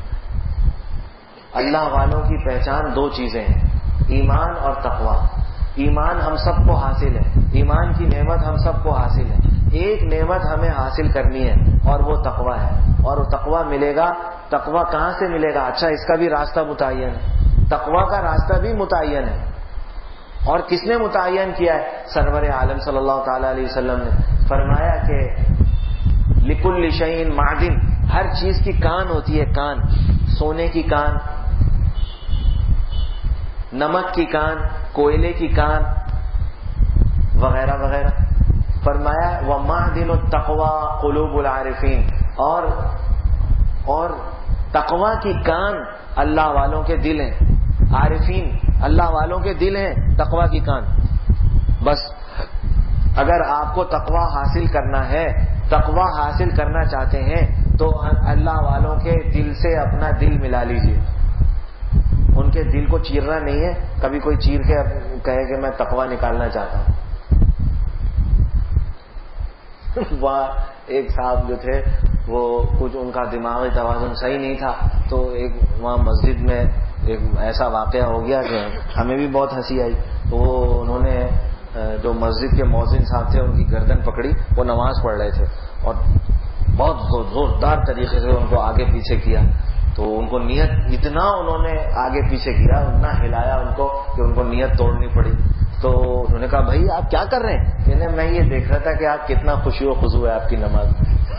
اللہ والوں کی پہچان 2 چیزیں ہیں، ایمان اور تقوی. ایمان ہم سب کو حاصل ہے، ایمان کی نعمت ہم سب کو حاصل ہے. ایک نعمت ہمیں حاصل کرنی ہے اور وہ تقوی ہے. اور وہ تقوی ملے گا، تقوی کہاں سے ملے گا؟ اچھا اس کا بھی راستہ متعین ہے، تقوی کا راستہ بھی متعین ہے. اور کس نے متعین کیا ہے؟ سرور عالم صلی اللہ تعالی علیہ وسلم نے فرمایا کہ لکل شیء معدن، ہر چیز کی کان ہوتی ہے، کان، سونے کی کان، نمک کی کان، کوئلے کی کان وغیرہ وغیرہ. فرمایا وَمَعْدِنُ التَّقْوَى قُلُوبُ الْعَارِفِينَ، اور تقوی کی کان اللہ والوں کے دل ہیں. عارفین اللہ والوں کے دل ہیں، تقوی کی کان. بس اگر آپ کو تقوی حاصل کرنا ہے، تقوی حاصل کرنا چاہتے ہیں تو اللہ والوں کے دل سے اپنا دل ملا لیجئے. ان کے دل کو چیرنا نہیں ہے. کبھی کوئی چیر کے کہے کہ میں تقوی نکالنا چاہتا ہوں. وہاں ایک صاحب جو تھے وہ کچھ ان کا دماغی توازن صحیح نہیں تھا، تو ایک وہاں مسجد میں ایک ایسا واقعہ ہو گیا کہ ہمیں بھی بہت ہنسی آئی. تو وہ انہوں نے جو مسجد کے مؤذن صاحب تھے ان کی گردن پکڑی، وہ نماز پڑھ رہے تھے اور بہت زوردار طریقے سے ان کو آگے پیچھے کیا. تو ان کو نیت اتنا انہوں نے آگے پیچھے کیا، اتنا ہلایا ان کو کہ ان کو نیت توڑنی پڑی. تو انہوں نے کہا بھائی آپ کیا کر رہے ہیں؟ کہنے میں یہ دیکھ رہا تھا کہ آپ کتنا خوشی و خضوع ہے آپ کی نماز.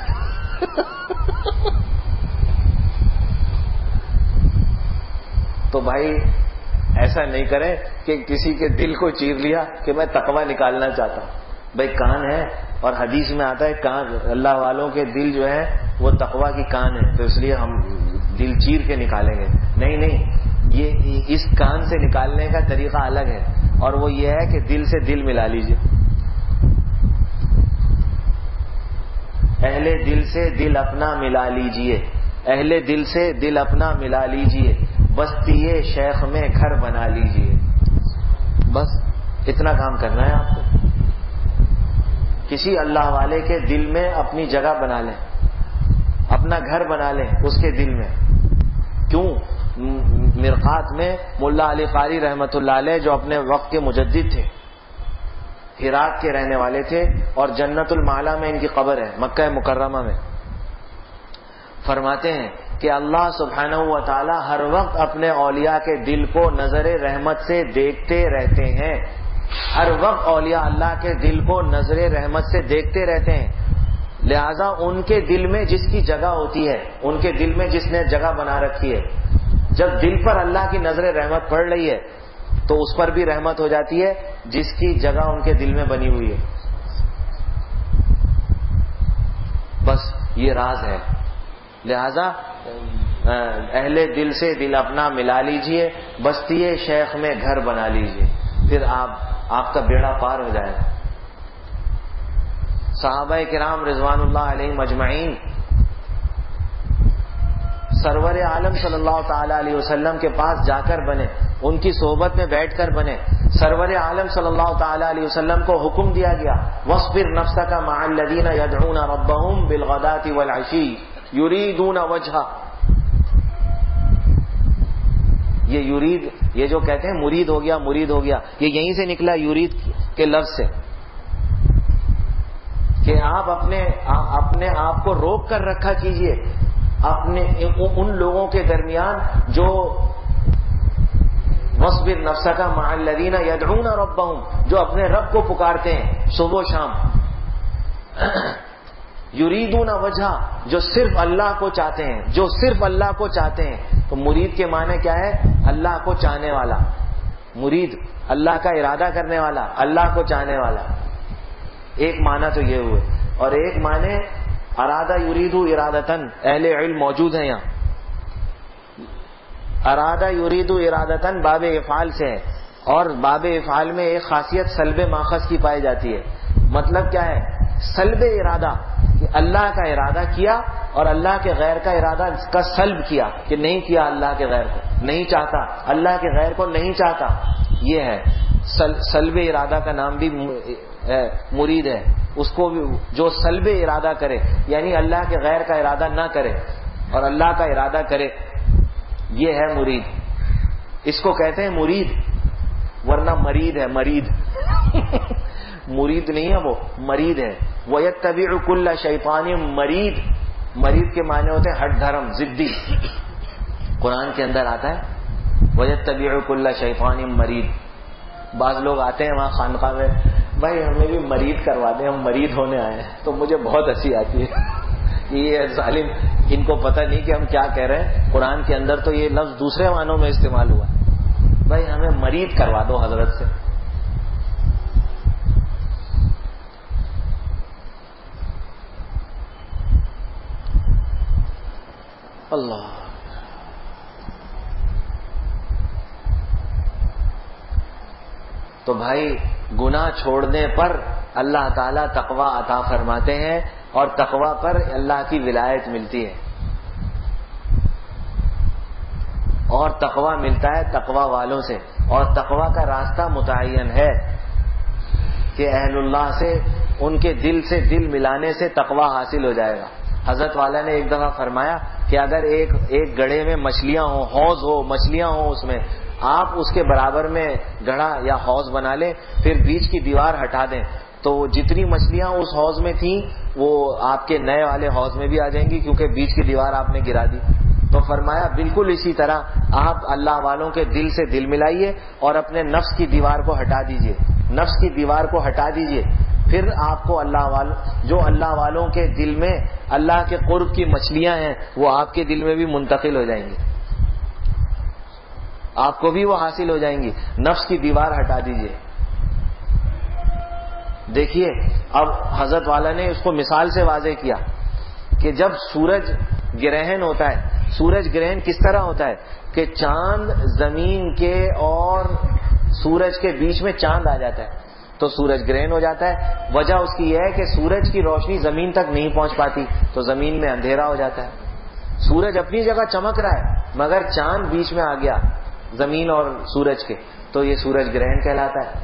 تو بھائی ایسا نہیں کریں کہ کسی کے دل کو چیر لیا کہ میں تقوی نکالنا چاہتا ہوں. بھائی کان ہے، اور حدیث میں آتا ہے کان اللہ والوں کے دل جو ہے وہ تقوی کی کان ہے، تو اس لیے ہم دل چیر کے نکالیں گے. نہیں، یہ اس کان سے نکالنے کا طریقہ الگ ہے، اور وہ یہ ہے کہ دل سے دل ملا لیجئے. اہل دل سے دل اپنا ملا لیجئے، اہل دل سے دل اپنا ملا لیجئے، بستی شیخ میں گھر بنا لیجئے. بس اتنا کام کرنا ہے آپ کو. کسی اللہ والے کے دل میں اپنی جگہ بنا لیں، اپنا گھر بنا لیں اس کے دل میں. کیوں؟ مرقات میں ملا علی قاری رحمت اللہ علیہ جو اپنے وقت کے مجدد تھے، ہرات کے رہنے والے تھے، اور جنت المعلا میں ان کی قبر ہے مکہ مکرمہ میں. فرماتے ہیں کہ اللہ سبحانہ و تعالی ہر وقت اپنے اولیاء کے دل کو نظر رحمت سے دیکھتے رہتے ہیں. ہر وقت اولیاء اللہ کے دل کو نظر رحمت سے دیکھتے رہتے ہیں. لہذا ان کے دل میں جس کی جگہ ہوتی ہے، ان کے دل میں جس نے جگہ بنا رکھی ہے، جب دل پر اللہ کی نظر رحمت پڑ رہی ہے تو اس پر بھی رحمت ہو جاتی ہے جس کی جگہ ان کے دل میں بنی ہوئی ہے. بس یہ راز ہے. لہذا اہل دل سے دل اپنا ملا لیجئے، بستی شیخ میں گھر بنا لیجئے، پھر آپ کا بیڑا پار ہو جائے گا. صحابہ کرام رضوان اللہ علیہم اجمعین سرور عالم صلی اللہ تعالی علیہ وسلم کے پاس جا کر بنے، ان کی صحبت میں بیٹھ کر بنے. سرور عالم صلی اللہ تعالی علیہ وسلم کو حکم دیا گیا وَاصْبِرْ نَفْسَكَ مَعَ الَّذِينَ يَدْعُونَ رَبَّهُمْ بِالْغَدَاةِ وَالْعَشِيِّ يُرِيدُونَ وَجْهَهُ. یہ یرید، یہ جو کہتے ہیں مرید ہو گیا، مرید ہو گیا، یہ یہیں سے نکلا یرید کے لفظ سے، کہ آپ اپنے آپ کو روک کر رکھا کیجئے اپنے ان لوگوں کے درمیان جو وَاصْبِرْ نَفْسَكَ مَعَ الَّذِينَ يَدْعُونَ رَبَّهُمْ، جو اپنے رب کو پکارتے ہیں صبح و شام. یریدون وجہ، جو صرف اللہ کو چاہتے ہیں، جو صرف اللہ کو چاہتے ہیں. تو مرید کے معنی کیا ہے؟ اللہ کو چاہنے والا. مرید اللہ کا ارادہ کرنے والا، اللہ کو چاہنے والا. ایک معنی تو یہ ہوئے، اور ایک معنی ارادہ یریدو ارادتن، اہل علم موجود ہیں یہاں. ارادہ یریدو ارادتن باب افعال سے ہے، اور باب افعال میں ایک خاصیت سلب ماخذ کی پائی جاتی ہے. مطلب کیا ہے؟ سلب ارادہ، کہ اللہ کا ارادہ کیا اور اللہ کے غیر کا ارادہ کا سلب کیا، کہ نہیں کیا اللہ کے غیر کو، نہیں چاہتا اللہ کے غیر کو، نہیں چاہتا. یہ ہے سلب ارادہ کا نام بھی مرید ہے. اس کو بھی جو سلب ارادہ کرے، یعنی اللہ کے غیر کا ارادہ نہ کرے اور اللہ کا ارادہ کرے، یہ ہے مرید. اس کو کہتے ہیں مرید، ورنہ مرید ہے، مرید مرید نہیں ہے، وہ مرید ہے. وَيَتَّبِعُ كُلَّ شَيْطَانٍ مَرِيدٍ، مرید کے معنی ہوتے ہیں ہٹ دھرم، ضدی. قرآن کے اندر آتا ہے وَيَتَّبِعُ كُلَّ شَيْطَانٍ مَرِيدٍ. بعض لوگ آتے ہیں وہاں خانقاہ میں، بھائی ہمیں بھی مرید کروا دیں، ہم مرید ہونے آئے ہیں. تو مجھے بہت ہنسی آتی ہے یہ ظالم، ان کو پتہ نہیں کہ ہم کیا کہہ رہے ہیں. قرآن کے اندر تو یہ لفظ دوسرے معنوں میں استعمال ہوا ہے. بھائی ہمیں مرید کروا دو حضرت سے. اللہ. تو بھائی گناہ چھوڑنے پر اللہ تعالیٰ تقوی عطا فرماتے ہیں، اور تقوی پر اللہ کی ولایت ملتی ہے. اور تقوی ملتا ہے تقوی والوں سے، اور تقوی کا راستہ متعین ہے کہ اہل اللہ سے، ان کے دل سے دل ملانے سے تقوی حاصل ہو جائے گا. حضرت والا نے ایک دفعہ فرمایا کہ اگر ایک گڑھے میں مچھلیاں ہوں، حوض ہو، مچھلیاں ہوں اس میں، آپ اس کے برابر میں گڑھا یا حوض بنا لیں، پھر بیچ کی دیوار ہٹا دیں، تو جتنی مچھلیاں اس حوض میں تھیں وہ آپ کے نئے والے حوض میں بھی آ جائیں گی، کیونکہ بیچ کی دیوار آپ نے گرا دی. تو فرمایا بالکل اسی طرح آپ اللہ والوں کے دل سے دل ملائیے اور اپنے نفس کی دیوار کو ہٹا دیجئے، نفس کی دیوار کو ہٹا دیجئے، پھر آپ کو جو اللہ والوں کے دل میں اللہ کے قرب کی مچھلیاں ہیں وہ آپ کے دل میں بھی منتقل ہو جائیں گی، آپ کو بھی وہ حاصل ہو جائیں گی. نفس کی دیوار ہٹا دیجئے. دیکھیے اب حضرت والا نے اس کو مثال سے واضح کیا کہ جب سورج گرہن ہوتا ہے، سورج گرہن کس طرح ہوتا ہے کہ چاند زمین کے اور سورج کے بیچ میں چاند آ جاتا ہے تو سورج گرہن ہو جاتا ہے. وجہ اس کی یہ ہے کہ سورج کی روشنی زمین تک نہیں پہنچ پاتی تو زمین میں اندھیرا ہو جاتا ہے. سورج اپنی جگہ چمک رہا ہے مگر چاند بیچ میں آ گیا زمین اور سورج کے، تو یہ سورج گرہن کہلاتا ہے.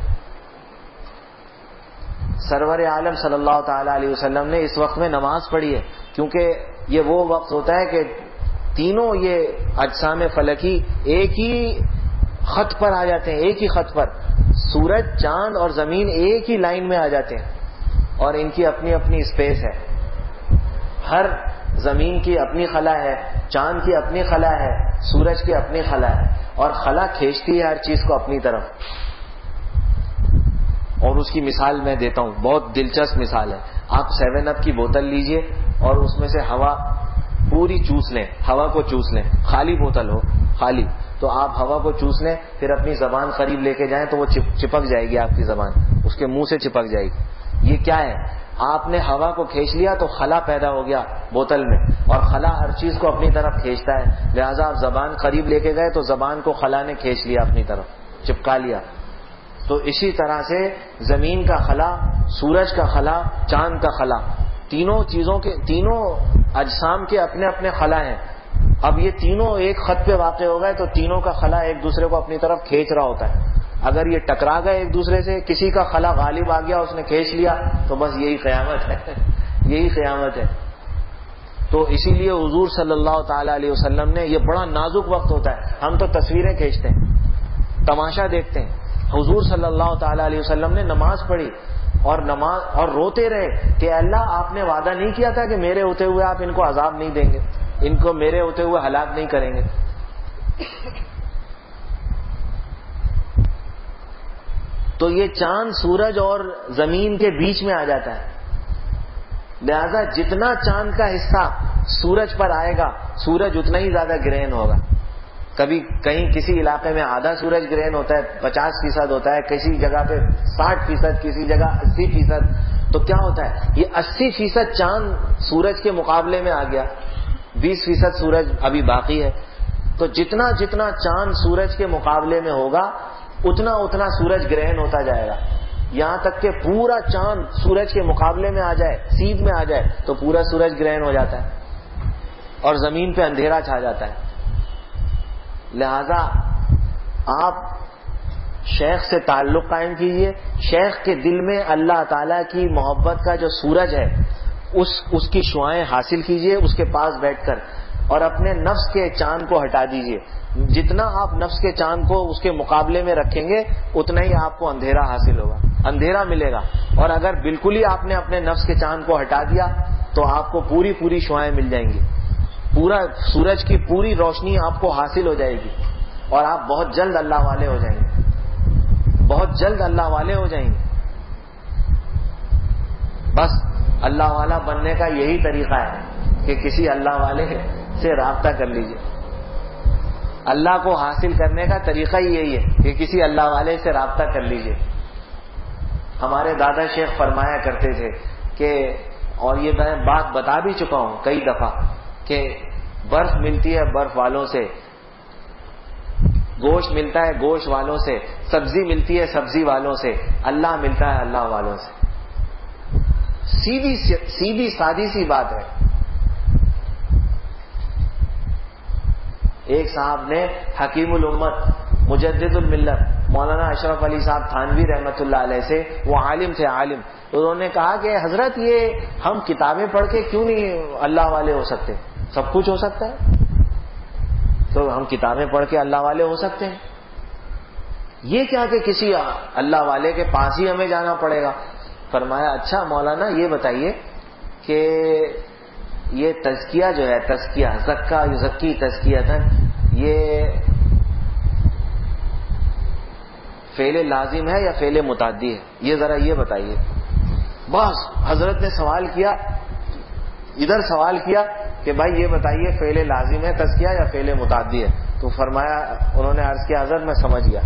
سرور عالم صلی اللہ تعالی علیہ وسلم نے اس وقت میں نماز پڑھی ہے، کیونکہ یہ وہ وقت ہوتا ہے کہ تینوں یہ اجسام فلکی ایک ہی خط پر آ جاتے ہیں، ایک ہی خط پر. سورج، چاند اور زمین ایک ہی لائن میں آ جاتے ہیں، اور ان کی اپنی اپنی اسپیس ہے. ہر زمین کی اپنی خلا ہے، چاند کی اپنی خلا ہے، سورج کی اپنی خلا ہے، اور خلا کھینچتی ہے ہر چیز کو اپنی طرف. اور اس کی مثال میں دیتا ہوں، بہت دلچسپ مثال ہے. آپ 7 اپ کی بوتل لیجئے اور اس میں سے ہوا پوری چوس لیں، ہوا کو چوس لیں، خالی بوتل ہو، خالی، تو آپ ہوا کو چوس لیں، پھر اپنی زبان قریب لے کے جائیں تو وہ چپک جائے گی، آپ کی زبان اس کے منہ سے چپک جائے گی. یہ کیا ہے؟ آپ نے ہوا کو کھینچ لیا تو خلا پیدا ہو گیا بوتل میں، اور خلا ہر چیز کو اپنی طرف کھینچتا ہے، لہذا آپ زبان قریب لے کے گئے تو زبان کو خلا نے کھینچ لیا، اپنی طرف چپکا لیا. تو اسی طرح سے زمین کا خلا، سورج کا خلا، چاند کا خلا، تینوں چیزوں کے، تینوں اجسام کے اپنے اپنے خلا ہیں. اب یہ تینوں ایک خط پہ واقع ہو گئے تو تینوں کا خلا ایک دوسرے کو اپنی طرف کھینچ رہا ہوتا ہے. اگر یہ ٹکرا گئے ایک دوسرے سے، کسی کا خلا غالب آ گیا، اس نے کھینچ لیا، تو بس یہی قیامت ہے یہی قیامت ہے. تو اسی لیے حضور صلی اللہ تعالی علیہ وسلم نے، یہ بڑا نازک وقت ہوتا ہے، ہم تو تصویریں کھینچتے ہیں، تماشا دیکھتے ہیں. حضور صلی اللہ تعالی علیہ وسلم نے نماز پڑھی اور روتے رہے کہ اللہ آپ نے وعدہ نہیں کیا تھا کہ میرے ہوتے ہوئے آپ ان کو عذاب نہیں دیں گے، ان کو میرے ہوتے ہوئے ہلاک نہیں کریں گے. تو یہ چاند سورج اور زمین کے بیچ میں آ جاتا ہے، لہذا جتنا چاند کا حصہ سورج پر آئے گا سورج اتنا ہی زیادہ گرہن ہوگا. کبھی کہیں کسی علاقے میں آدھا سورج گرہن ہوتا ہے، 50% ہوتا ہے، کسی جگہ پہ 60%، کسی جگہ 80%. تو کیا ہوتا ہے؟ یہ 80% چاند سورج کے مقابلے میں آ گیا، 20% سورج ابھی باقی ہے. تو جتنا جتنا چاند سورج کے مقابلے میں ہوگا اتنا اتنا سورج گرہن ہوتا جائے گا، یہاں تک کہ پورا چاند سورج کے مقابلے میں آ جائے، سیدھ میں آ جائے تو پورا سورج گرہن ہو جاتا ہے اور زمین پہ اندھیرا چھا جاتا ہے. لہذا آپ شیخ سے تعلق قائم کیجئے، شیخ کے دل میں اللہ تعالیٰ کی محبت کا جو سورج ہے اس کی شعائیں حاصل کیجئے اس کے پاس بیٹھ کر، اور اپنے نفس کے چاند کو ہٹا دیجئے. جتنا آپ نفس کے چاند کو اس کے مقابلے میں رکھیں گے اتنا ہی آپ کو اندھیرا حاصل ہوگا، اندھیرا ملے گا. اور اگر بالکل ہی آپ نے اپنے نفس کے چاند کو ہٹا دیا تو آپ کو پوری شعائیں مل جائیں گی، پورا سورج کی پوری روشنی آپ کو حاصل ہو جائے گی، اور آپ بہت جلد اللہ والے ہو جائیں گے، بہت جلد اللہ والے ہو جائیں گے. بس اللہ والا بننے کا یہی طریقہ ہے کہ کسی اللہ والے سے رابطہ کر لیجئے. اللہ کو حاصل کرنے کا طریقہ ہی یہی ہے کہ کسی اللہ والے سے رابطہ کر لیجئے. ہمارے دادا شیخ فرمایا کرتے تھے کہ، اور یہ میں بات بتا بھی چکا ہوں کئی دفعہ، کہ برف ملتی ہے برف والوں سے، گوشت ملتا ہے گوشت والوں سے، سبزی ملتی ہے سبزی والوں سے، اللہ ملتا ہے اللہ والوں سے. سیدھی سادی سی بات ہے. ایک صاحب نے حکیم الامت مجدد الملت مولانا اشرف علی صاحب تھانوی رحمۃ اللہ علیہ سے، وہ عالم تھے عالم، انہوں نے کہا کہ حضرت یہ ہم کتابیں پڑھ کے کیوں نہیں اللہ والے ہو سکتے؟ سب کچھ ہو سکتا ہے تو ہم کتابیں پڑھ کے اللہ والے ہو سکتے ہیں، یہ کیا کہ کسی اللہ والے کے پاس ہی ہمیں جانا پڑے گا؟ فرمایا اچھا مولانا یہ بتائیے کہ یہ تزکیہ جو ہے، تزکیہ زکا یزکی تزکیۃً، یہ فعل لازم ہے یا فعل متعدی ہے؟ یہ ذرا یہ بتائیے. بس حضرت نے سوال کیا، ادھر سوال کیا کہ بھائی یہ بتائیے فعل لازم ہے تزکیہ یا فعل متعدی ہے؟ تو فرمایا، انہوں نے عرض کیا حضرت میں سمجھ گیا،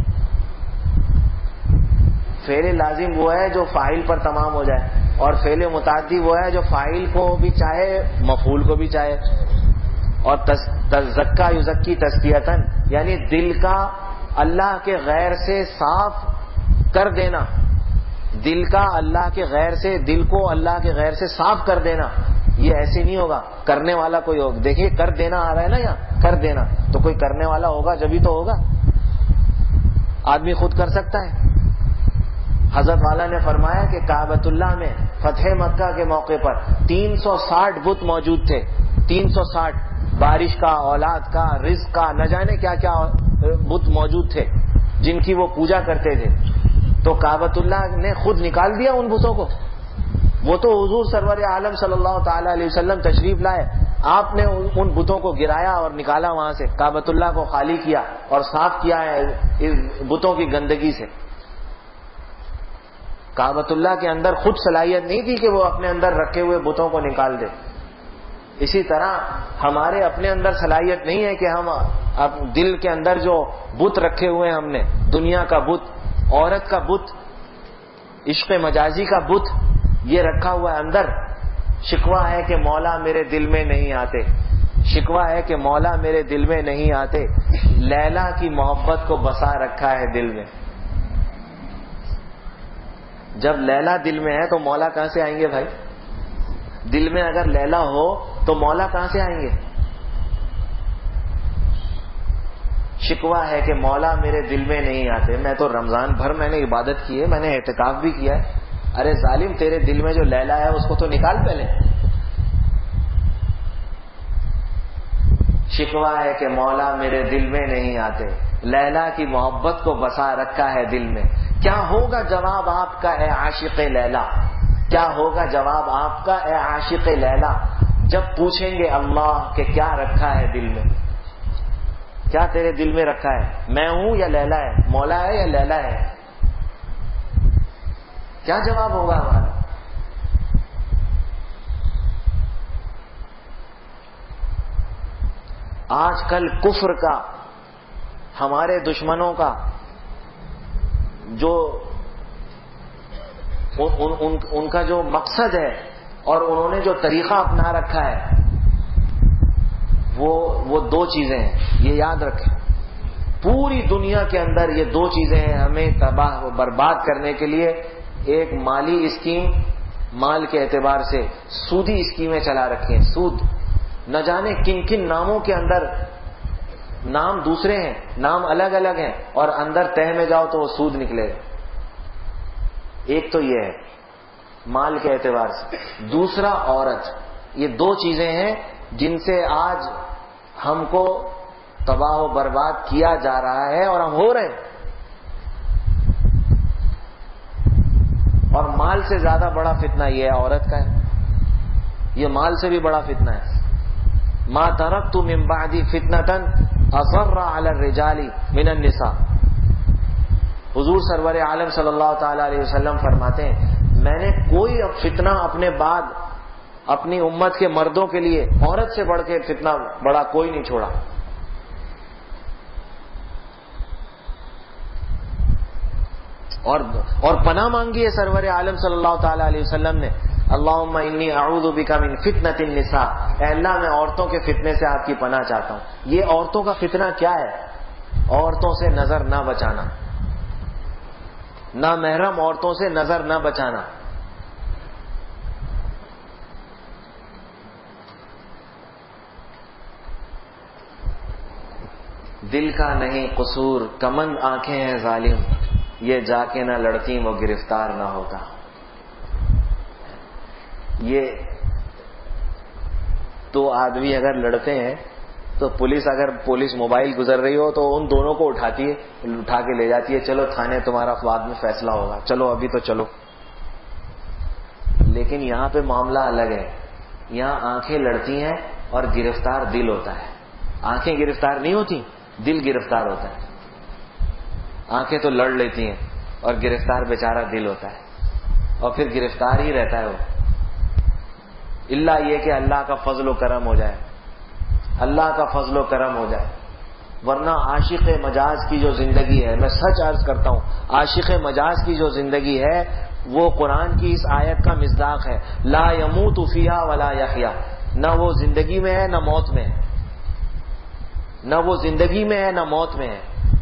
فعل لازم وہ ہے جو فاعل پر تمام ہو جائے، اور فعل متعدی وہ ہے جو فاعل کو بھی چاہے مفعول کو بھی چاہے. اور زکا یزکی تزکیۃً یعنی دل کا اللہ کے غیر سے صاف کر دینا، دل کا اللہ کے غیر سے، دل کو اللہ کے غیر سے صاف کر دینا. یہ ایسے نہیں ہوگا، کرنے والا کوئی ہوگا. دیکھیے کر دینا آ رہا ہے نا، یہاں کر دینا، تو کوئی کرنے والا ہوگا جبھی تو ہوگا. آدمی خود کر سکتا ہے؟ حضرت والا نے فرمایا کہ کعبۃ اللہ میں فتح مکہ کے موقع پر 360 بت موجود تھے، 360، بارش کا، اولاد کا، رزق کا، نہ جانے کیا کیا بت موجود تھے جن کی وہ پوجا کرتے تھے. تو کعبۃ اللہ نے خود نکال دیا ان بتوں کو. وہ تو حضور سرور عالم صلی اللہ تعالی علیہ وسلم تشریف لائے، آپ نے ان بتوں کو گرایا اور نکالا وہاں سے، کعبۃ اللہ کو خالی کیا اور صاف کیا ہے اس بتوں کی گندگی سے. کعبۃ اللہ کے اندر خود صلاحیت نہیں تھی کہ وہ اپنے اندر رکھے ہوئے بتوں کو نکال دے. اسی طرح ہمارے اپنے اندر صلاحیت نہیں ہے کہ ہم اب دل کے اندر جو بت رکھے ہوئے ہیں ہم نے، دنیا کا بت، عورت کا بت، عشق مجازی کا بت، یہ رکھا ہوا ہے اندر. شکوہ ہے کہ مولا میرے دل میں نہیں آتے، شکوہ ہے کہ مولا میرے دل میں نہیں آتے. لیلا کی محبت کو بسا رکھا ہے دل میں. جب لیلا دل میں ہے تو مولا کہاں سے آئیں گے بھائی؟ دل میں اگر لیلا ہو تو مولا کہاں سے آئیں گے؟ شکوہ ہے کہ مولا میرے دل میں نہیں آتے. میں تو رمضان بھر میں نے عبادت کی ہے، میں نے اعتکاف بھی کیا ہے. ارے ظالم، تیرے دل میں جو لیلا ہے اس کو تو نکال پہلے. شکوہ ہے کہ مولا میرے دل میں نہیں آتے، لیلا کی محبت کو بسا رکھا ہے دل میں. کیا ہوگا جواب آپ کا اے عاشق لیلا؟ کیا ہوگا جواب آپ کا اے عاشق لیلا جب پوچھیں گے اللہ کہ کیا رکھا ہے دل میں؟ کیا تیرے دل میں رکھا ہے؟ میں ہوں یا لیلا ہے؟ مولا ہے یا لیلا ہے؟ کیا جواب ہوگا ہمارا؟ آج کل کفر کا، ہمارے دشمنوں کا جو ان کا جو مقصد ہے اور انہوں نے جو طریقہ اپنا رکھا ہے وہ دو چیزیں ہیں، یہ یاد رکھیں. پوری دنیا کے اندر یہ دو چیزیں ہیں ہمیں تباہ و برباد کرنے کے لیے. ایک مالی اسکیم، مال کے اعتبار سے سودی اسکیمیں چلا رکھی ہیں. سود نہ جانے کن کن ناموں کے اندر، نام دوسرے ہیں، نام الگ الگ ہیں، اور اندر تہ میں جاؤ تو وہ سود نکلے گا. ایک تو یہ ہے مال کے اعتبار سے. دوسرا عورت. یہ دو چیزیں ہیں جن سے آج ہم کو تباہ و برباد کیا جا رہا ہے اور ہم ہو رہے ہیں. اور مال سے زیادہ بڑا فتنہ یہ عورت کا ہے. یہ مال سے بھی بڑا فتنہ ہے. ما ترکت من بعدی فتنۃ اضر علی الرجال من النساء. حضور سرور عالم صلی اللہ تعالی علیہ وسلم فرماتے ہیں میں نے کوئی اب فتنہ اپنے بعد اپنی امت کے مردوں کے لیے عورت سے بڑھ کے فتنہ بڑا کوئی نہیں چھوڑا. اور پناہ مانگی ہے سرور عالم صلی اللہ تعالی علیہ وسلم نے، اللہم انی اعوذ بک من فتنۃ النساء. اے اللہ میں عورتوں کے فتنے سے آپ کی پناہ چاہتا ہوں. یہ عورتوں کا فتنہ کیا ہے؟ عورتوں سے نظر نہ بچانا، نامحرم عورتوں سے نظر نہ بچانا. دل کا نہیں قصور، کمند آنکھیں ہیں ظالم، یہ جا کے نہ لڑتی وہ گرفتار نہ ہوتا. یہ دو آدمی اگر لڑتے ہیں تو پولیس موبائل گزر رہی ہو تو ان دونوں کو اٹھا کے لے جاتی ہے، چلو تھانے تمہارا بعد میں فیصلہ ہوگا، چلو ابھی تو چلو. لیکن یہاں پہ معاملہ الگ ہے. یہاں آنکھیں لڑتی ہیں اور گرفتار دل ہوتا ہے. آنکھیں گرفتار نہیں ہوتی، دل گرفتار ہوتا ہے. آنکھیں تو لڑ لیتی ہیں اور گرفتار بیچارہ دل ہوتا ہے، اور پھر گرفتار ہی رہتا ہے وہ. اللہ یہ کہ اللہ کا فضل و کرم ہو جائے، اللہ کا فضل و کرم ہو جائے. ورنہ عاشق مجاز کی جو زندگی ہے، میں سچ عرض کرتا ہوں، عاشق مجاز کی جو زندگی ہے وہ قرآن کی اس آیت کا مصداق ہے. لا يموت فیہا ولا یحیا. نہ وہ زندگی میں ہے نہ موت میں ہے، نہ وہ زندگی میں ہے نہ موت میں ہے.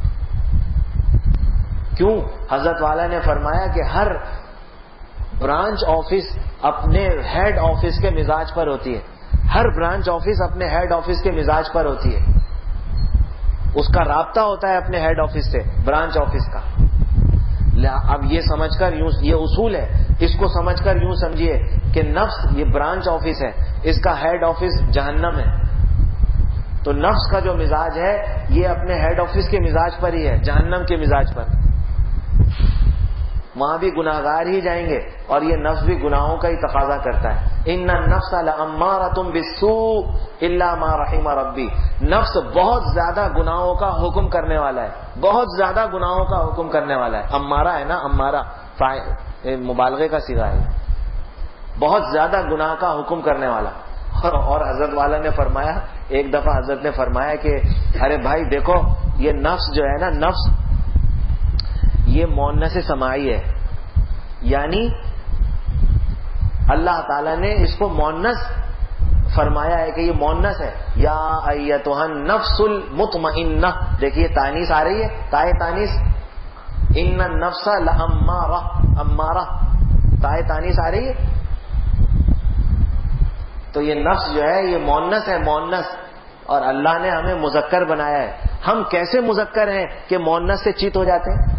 کیوں؟ حضرت والا نے فرمایا کہ ہر برانچ آفس اپنے ہیڈ آفس کے مزاج پر ہوتی ہے. ہر برانچ آفس اپنے ہیڈ آفس کے مزاج پر ہوتی ہے. اس کا رابطہ ہوتا ہے اپنے ہیڈ آفس سے، برانچ آفس کا. اب یہ سمجھ کر یوں، یہ اصول ہے، اس کو سمجھ کر یوں سمجھیے کہ نفس یہ برانچ آفس ہے، اس کا ہیڈ آفس جہنم ہے. تو نفس کا جو مزاج ہے یہ اپنے ہیڈ آفس کے مزاج پر ہی ہے، جہنم کے مزاج پر. وہاں بھی گناہگار ہی جائیں گے، اور یہ نفس بھی گناہوں کا ہی تقاضا کرتا ہے. ان النفس لامارۃ بالسوء الا ما رحم ربی. نفس بہت زیادہ گناہوں کا حکم کرنے والا ہے، بہت زیادہ گناہوں کا حکم کرنے والا ہے. امارہ ہے نا، امارہ مبالغے کا صیغہ ہے، بہت زیادہ گناہ کا حکم کرنے والا. اور حضرت والا نے فرمایا، ایک دفعہ حضرت نے فرمایا کہ ارے بھائی دیکھو یہ نفس جو ہے نا، نفس یہ مؤنث سماعی ہے، یعنی اللہ تعالیٰ نے اس کو مؤنث فرمایا ہے کہ یہ مؤنث ہے. یا ایتھا النفس المطمئنہ. دیکھیے تانیث آ رہی ہے، تائے تانیث. ان النفس لامارہ، امارہ تائے تانیث آ رہی ہے. تو یہ نفس جو ہے یہ مؤنث ہے، مؤنث. اور اللہ نے ہمیں مذکر بنایا ہے. ہم کیسے مذکر ہیں کہ مؤنث سے چیت ہو جاتے ہیں؟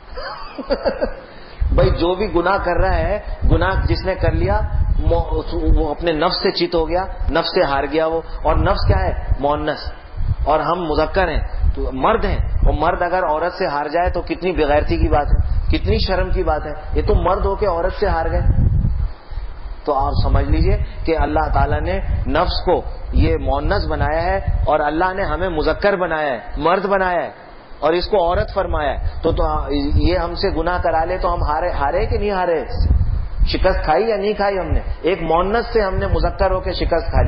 بھائی جو بھی گناہ کر رہا ہے، گناہ جس نے کر لیا وہ اپنے نفس سے چیت ہو گیا، نفس سے ہار گیا وہ. اور نفس کیا ہے؟ مؤنث. اور ہم مذکر ہیں، تو مرد ہیں. اور مرد اگر عورت سے ہار جائے تو کتنی بغیرتی کی بات ہے، کتنی شرم کی بات ہے. یہ تو مرد ہو کے عورت سے ہار گئے. تو آپ سمجھ لیجئے کہ اللہ تعالیٰ نے نفس کو یہ مؤنث بنایا ہے، اور اللہ نے ہمیں مذکر بنایا ہے، مرد بنایا ہے، اور اس کو عورت فرمایا ہے. تو یہ ہم سے گناہ کرا لے تو ہم ہارے کہ نہیں ہارے؟ شکست کھائی یا نہیں کھائی ہم نے؟ ایک مؤنث سے ہم نے مذکر ہو کے شکست کھا لی.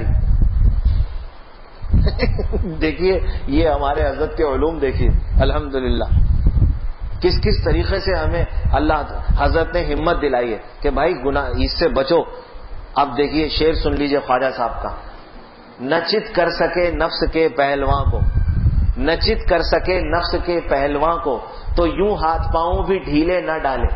دیکھیے یہ ہمارے حضرت کے علوم دیکھیے، الحمدللہ. کس کس طریقے سے ہمیں اللہ حضرت نے ہمت دلائی ہے کہ بھائی گناہ اس سے بچو. اب دیکھیے شعر سن لیجئے خواجہ صاحب کا. نچت کر سکے نفس کے پہلواں کو، نچت کر سکے نفس کے پہلواں کو، تو یوں ہاتھ پاؤں بھی ڈھیلے نہ ڈالے.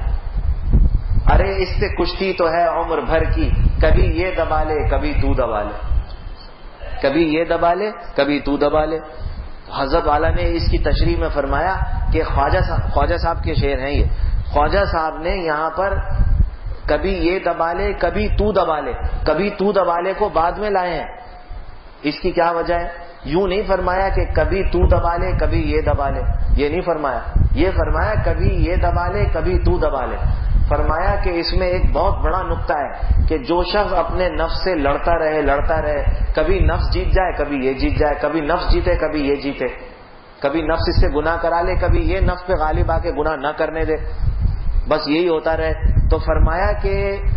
ارے اس سے کشتی تو ہے عمر بھر کی، کبھی یہ دبا لے کبھی تو دبا لے، کبھی یہ دبا لے کبھی تو دبا لے. حضرت والا نے اس کی تشریح میں فرمایا کہ خواجہ صاحب کے شعر ہیں یہ. خواجہ صاحب نے یہاں پر کبھی یہ دبا لے کبھی تو دبا لے، کبھی تو دبا لے کو بعد میں لائے ہیں. اس کی کیا وجہ ہے؟ یوں نہیں فرمایا کہ کبھی تو دبا لے کبھی یہ دبا لے، یہ نہیں فرمایا. یہ فرمایا کبھی یہ دبا لے کبھی تو دبا لے. فرمایا کہ اس میں ایک بہت بڑا نقطہ ہے کہ جو شخص اپنے نفس سے لڑتا رہے، کبھی نفس جیت جائے کبھی یہ جیت جائے، کبھی نفس جیتے کبھی یہ جیتے، کبھی نفس اس سے گناہ کرا لے کبھی یہ نفس پہ غالب آ کے گناہ نہ کرنے دے، بس یہی ہوتا رہے. تو فرمایا کہ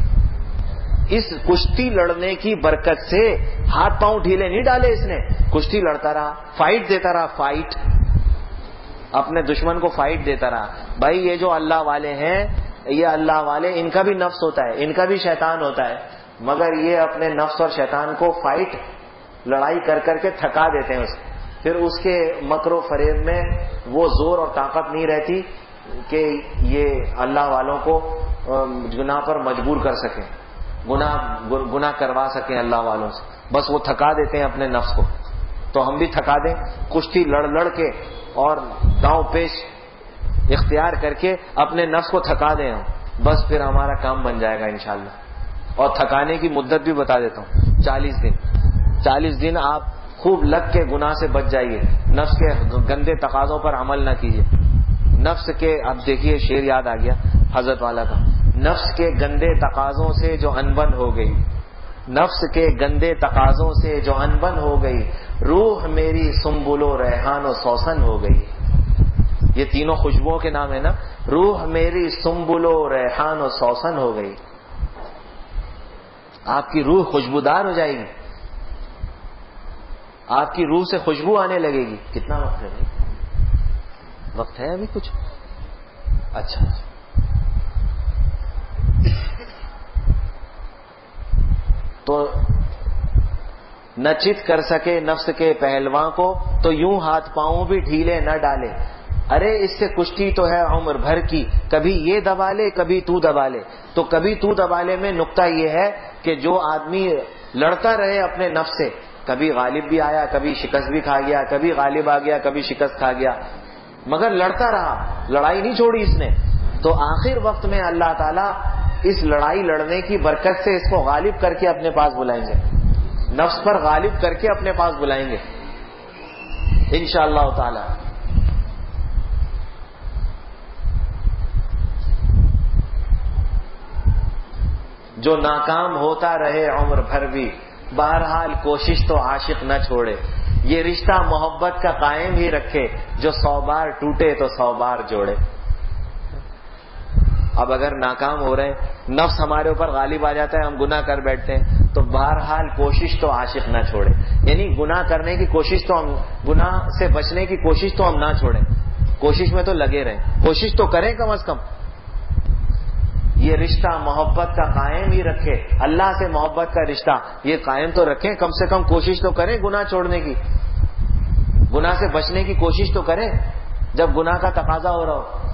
اس کشتی لڑنے کی برکت سے ہاتھ پاؤں ڈھیلے نہیں ڈالے اس نے، کشتی لڑتا رہا، فائٹ دیتا رہا، فائٹ اپنے دشمن کو فائٹ دیتا رہا. بھائی یہ جو اللہ والے ہیں، یہ اللہ والے ان کا بھی نفس ہوتا ہے، ان کا بھی شیطان ہوتا ہے، مگر یہ اپنے نفس اور شیطان کو فائٹ لڑائی کر کر کے تھکا دیتے ہیں. پھر اس کے مکر و فریب میں وہ زور اور طاقت نہیں رہتی کہ یہ اللہ والوں کو گناہ پر مجبور کر سکیں، گناہ کروا سکیں اللہ والوں سے. بس وہ تھکا دیتے ہیں اپنے نفس کو. تو ہم بھی تھکا دیں، کشتی لڑ لڑ کے اور داؤں پیش اختیار کر کے اپنے نفس کو تھکا دیں ہم، بس پھر ہمارا کام بن جائے گا انشاءاللہ. اور تھکانے کی مدت بھی بتا دیتا ہوں، 40 دن. 40 دن آپ خوب لگ کے گناہ سے بچ جائیے، نفس کے گندے تقاضوں پر عمل نہ کیجیے. نفس کے، اب دیکھیے شعر یاد آ گیا حضرت والا کا، نفس کے گندے تقاضوں سے جو انبن ہو گئی، نفس کے گندے تقاضوں سے جو انبن ہو گئی، روح میری سنبل و ریحان و سوسن ہو گئی. یہ تینوں خوشبوؤں کے نام ہے نا. روح میری سنبل و ریحان و سوسن ہو گئی. آپ کی روح خوشبودار ہو جائے گی، آپ کی روح سے خوشبو آنے لگے گی. کتنا وقت ہے بھائی؟ وقت ہے ابھی کچھ؟ اچھا. تو نچت کر سکے نفس کے پہلواں کو، تو یوں ہاتھ پاؤں بھی ڈھیلے نہ ڈالے. ارے اس سے کشتی تو ہے عمر بھر کی، کبھی یہ دبا لے کبھی تو دبا لے. تو کبھی تو دبا لے میں نقطہ یہ ہے کہ جو آدمی لڑتا رہے اپنے نفس سے، کبھی غالب بھی آیا کبھی شکست بھی کھا گیا، کبھی غالب آ گیا کبھی شکست کھا گیا، مگر لڑتا رہا، لڑائی نہیں چھوڑی اس نے. تو آخر وقت میں اللہ تعالیٰ اس لڑائی لڑنے کی برکت سے اس کو غالب کر کے اپنے پاس بلائیں گے، نفس پر غالب کر کے اپنے پاس بلائیں گے انشاءاللہ تعالی. جو ناکام ہوتا رہے عمر بھر بھی، بہرحال کوشش تو عاشق نہ چھوڑے. یہ رشتہ محبت کا قائم ہی رکھے، جو 100 بار ٹوٹے تو 100 بار جوڑے. اب اگر ناکام ہو رہے ہیں، نفس ہمارے اوپر غالب آ جاتا ہے، ہم گناہ کر بیٹھتے ہیں، تو بہرحال کوشش تو عاشق نہ چھوڑے. یعنی گناہ کرنے کی کوشش تو ہم، گناہ سے بچنے کی کوشش تو ہم نہ چھوڑیں، کوشش میں تو لگے رہیں، کوشش تو کریں کم از کم. یہ رشتہ محبت کا قائم ہی رکھے، اللہ سے محبت کا رشتہ یہ قائم تو رکھیں، کم سے کم کوشش تو کریں گناہ چھوڑنے کی، گناہ سے بچنے کی کوشش تو کریں جب گناہ کا تقاضا ہو رہا ہو.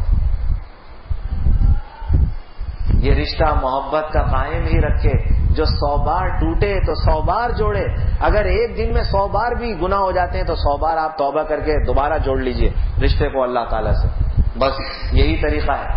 یہ رشتہ محبت کا قائم ہی رکھے، جو 100 بار ٹوٹے تو 100 بار جوڑے. اگر ایک دن میں 100 بار بھی گناہ ہو جاتے ہیں تو 100 بار آپ توبہ کر کے دوبارہ جوڑ لیجئے رشتے کو اللہ تعالیٰ سے. بس یہی طریقہ ہے،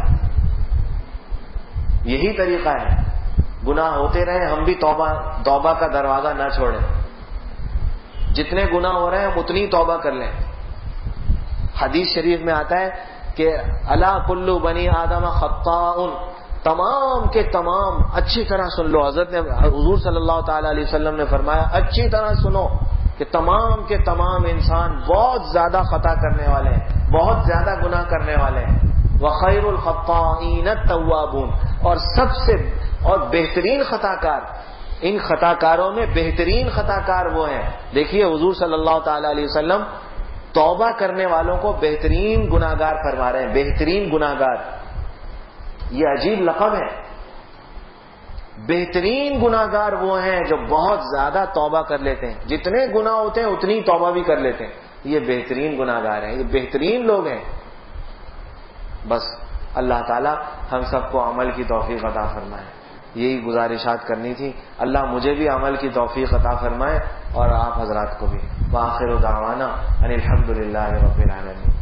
یہی طریقہ ہے. گناہ ہوتے رہے، ہم بھی توبہ کا دروازہ نہ چھوڑیں. جتنے گناہ ہو رہے ہیں ہم اتنی توبہ کر لیں. حدیث شریف میں آتا ہے کہ الا کل بنی آدم خطاء، تمام کے تمام، اچھی طرح سن لو، حضرت نے، حضور صلی اللہ تعالی علیہ وسلم نے فرمایا اچھی طرح سنو کہ تمام کے تمام انسان بہت زیادہ خطا کرنے والے ہیں، بہت زیادہ گناہ کرنے والے ہیں. وخیر الخطائین التوابون، اور سب سے اور بہترین خطا کار، ان خطا کاروں میں بہترین خطا کار وہ ہیں. دیکھیے حضور صلی اللہ تعالی علیہ وسلم توبہ کرنے والوں کو بہترین گناہگار فرما رہے ہیں، بہترین گناہگار. یہ عجیب لقب ہے. بہترین گناہگار وہ ہیں جو بہت زیادہ توبہ کر لیتے ہیں، جتنے گناہ ہوتے ہیں اتنی توبہ بھی کر لیتے ہیں. یہ بہترین گناہگار ہیں، یہ بہترین لوگ ہیں. بس اللہ تعالی ہم سب کو عمل کی توفیق عطا فرمائے. یہی گزارشات کرنی تھی. اللہ مجھے بھی عمل کی توفیق عطا فرمائے اور آپ حضرات کو بھی. وآخر دعوانا ان الحمد للہ رب العالمین.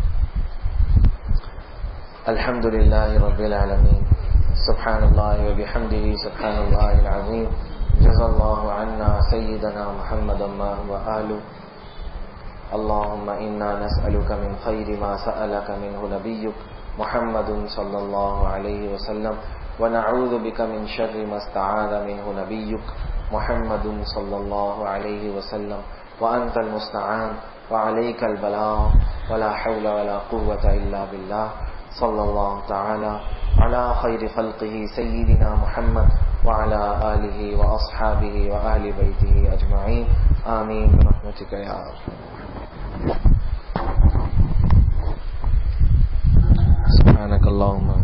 الحمد للہ رب العالمین. سبحان اللہ وبحمدہ سبحان اللہ العظیم. جزا اللہ عنا سیدنا محمد ما هو آلہ. اللهم انا نسألك من خير ما سألك منه نبيك محمد صلى الله عليه وسلم ونعوذ بك من شر ما استعاذ منه نبيك محمد صلى الله عليه وسلم وأنت المستعان وعليك البلاغ ولا حول ولا قوة إلا بالله. صلى الله تعالى على خير خلقه سيدنا محمد وعلى آله وأصحابه وأهل بيته أجمعين. آمين برحمتك يا رب. سبحانك اللهم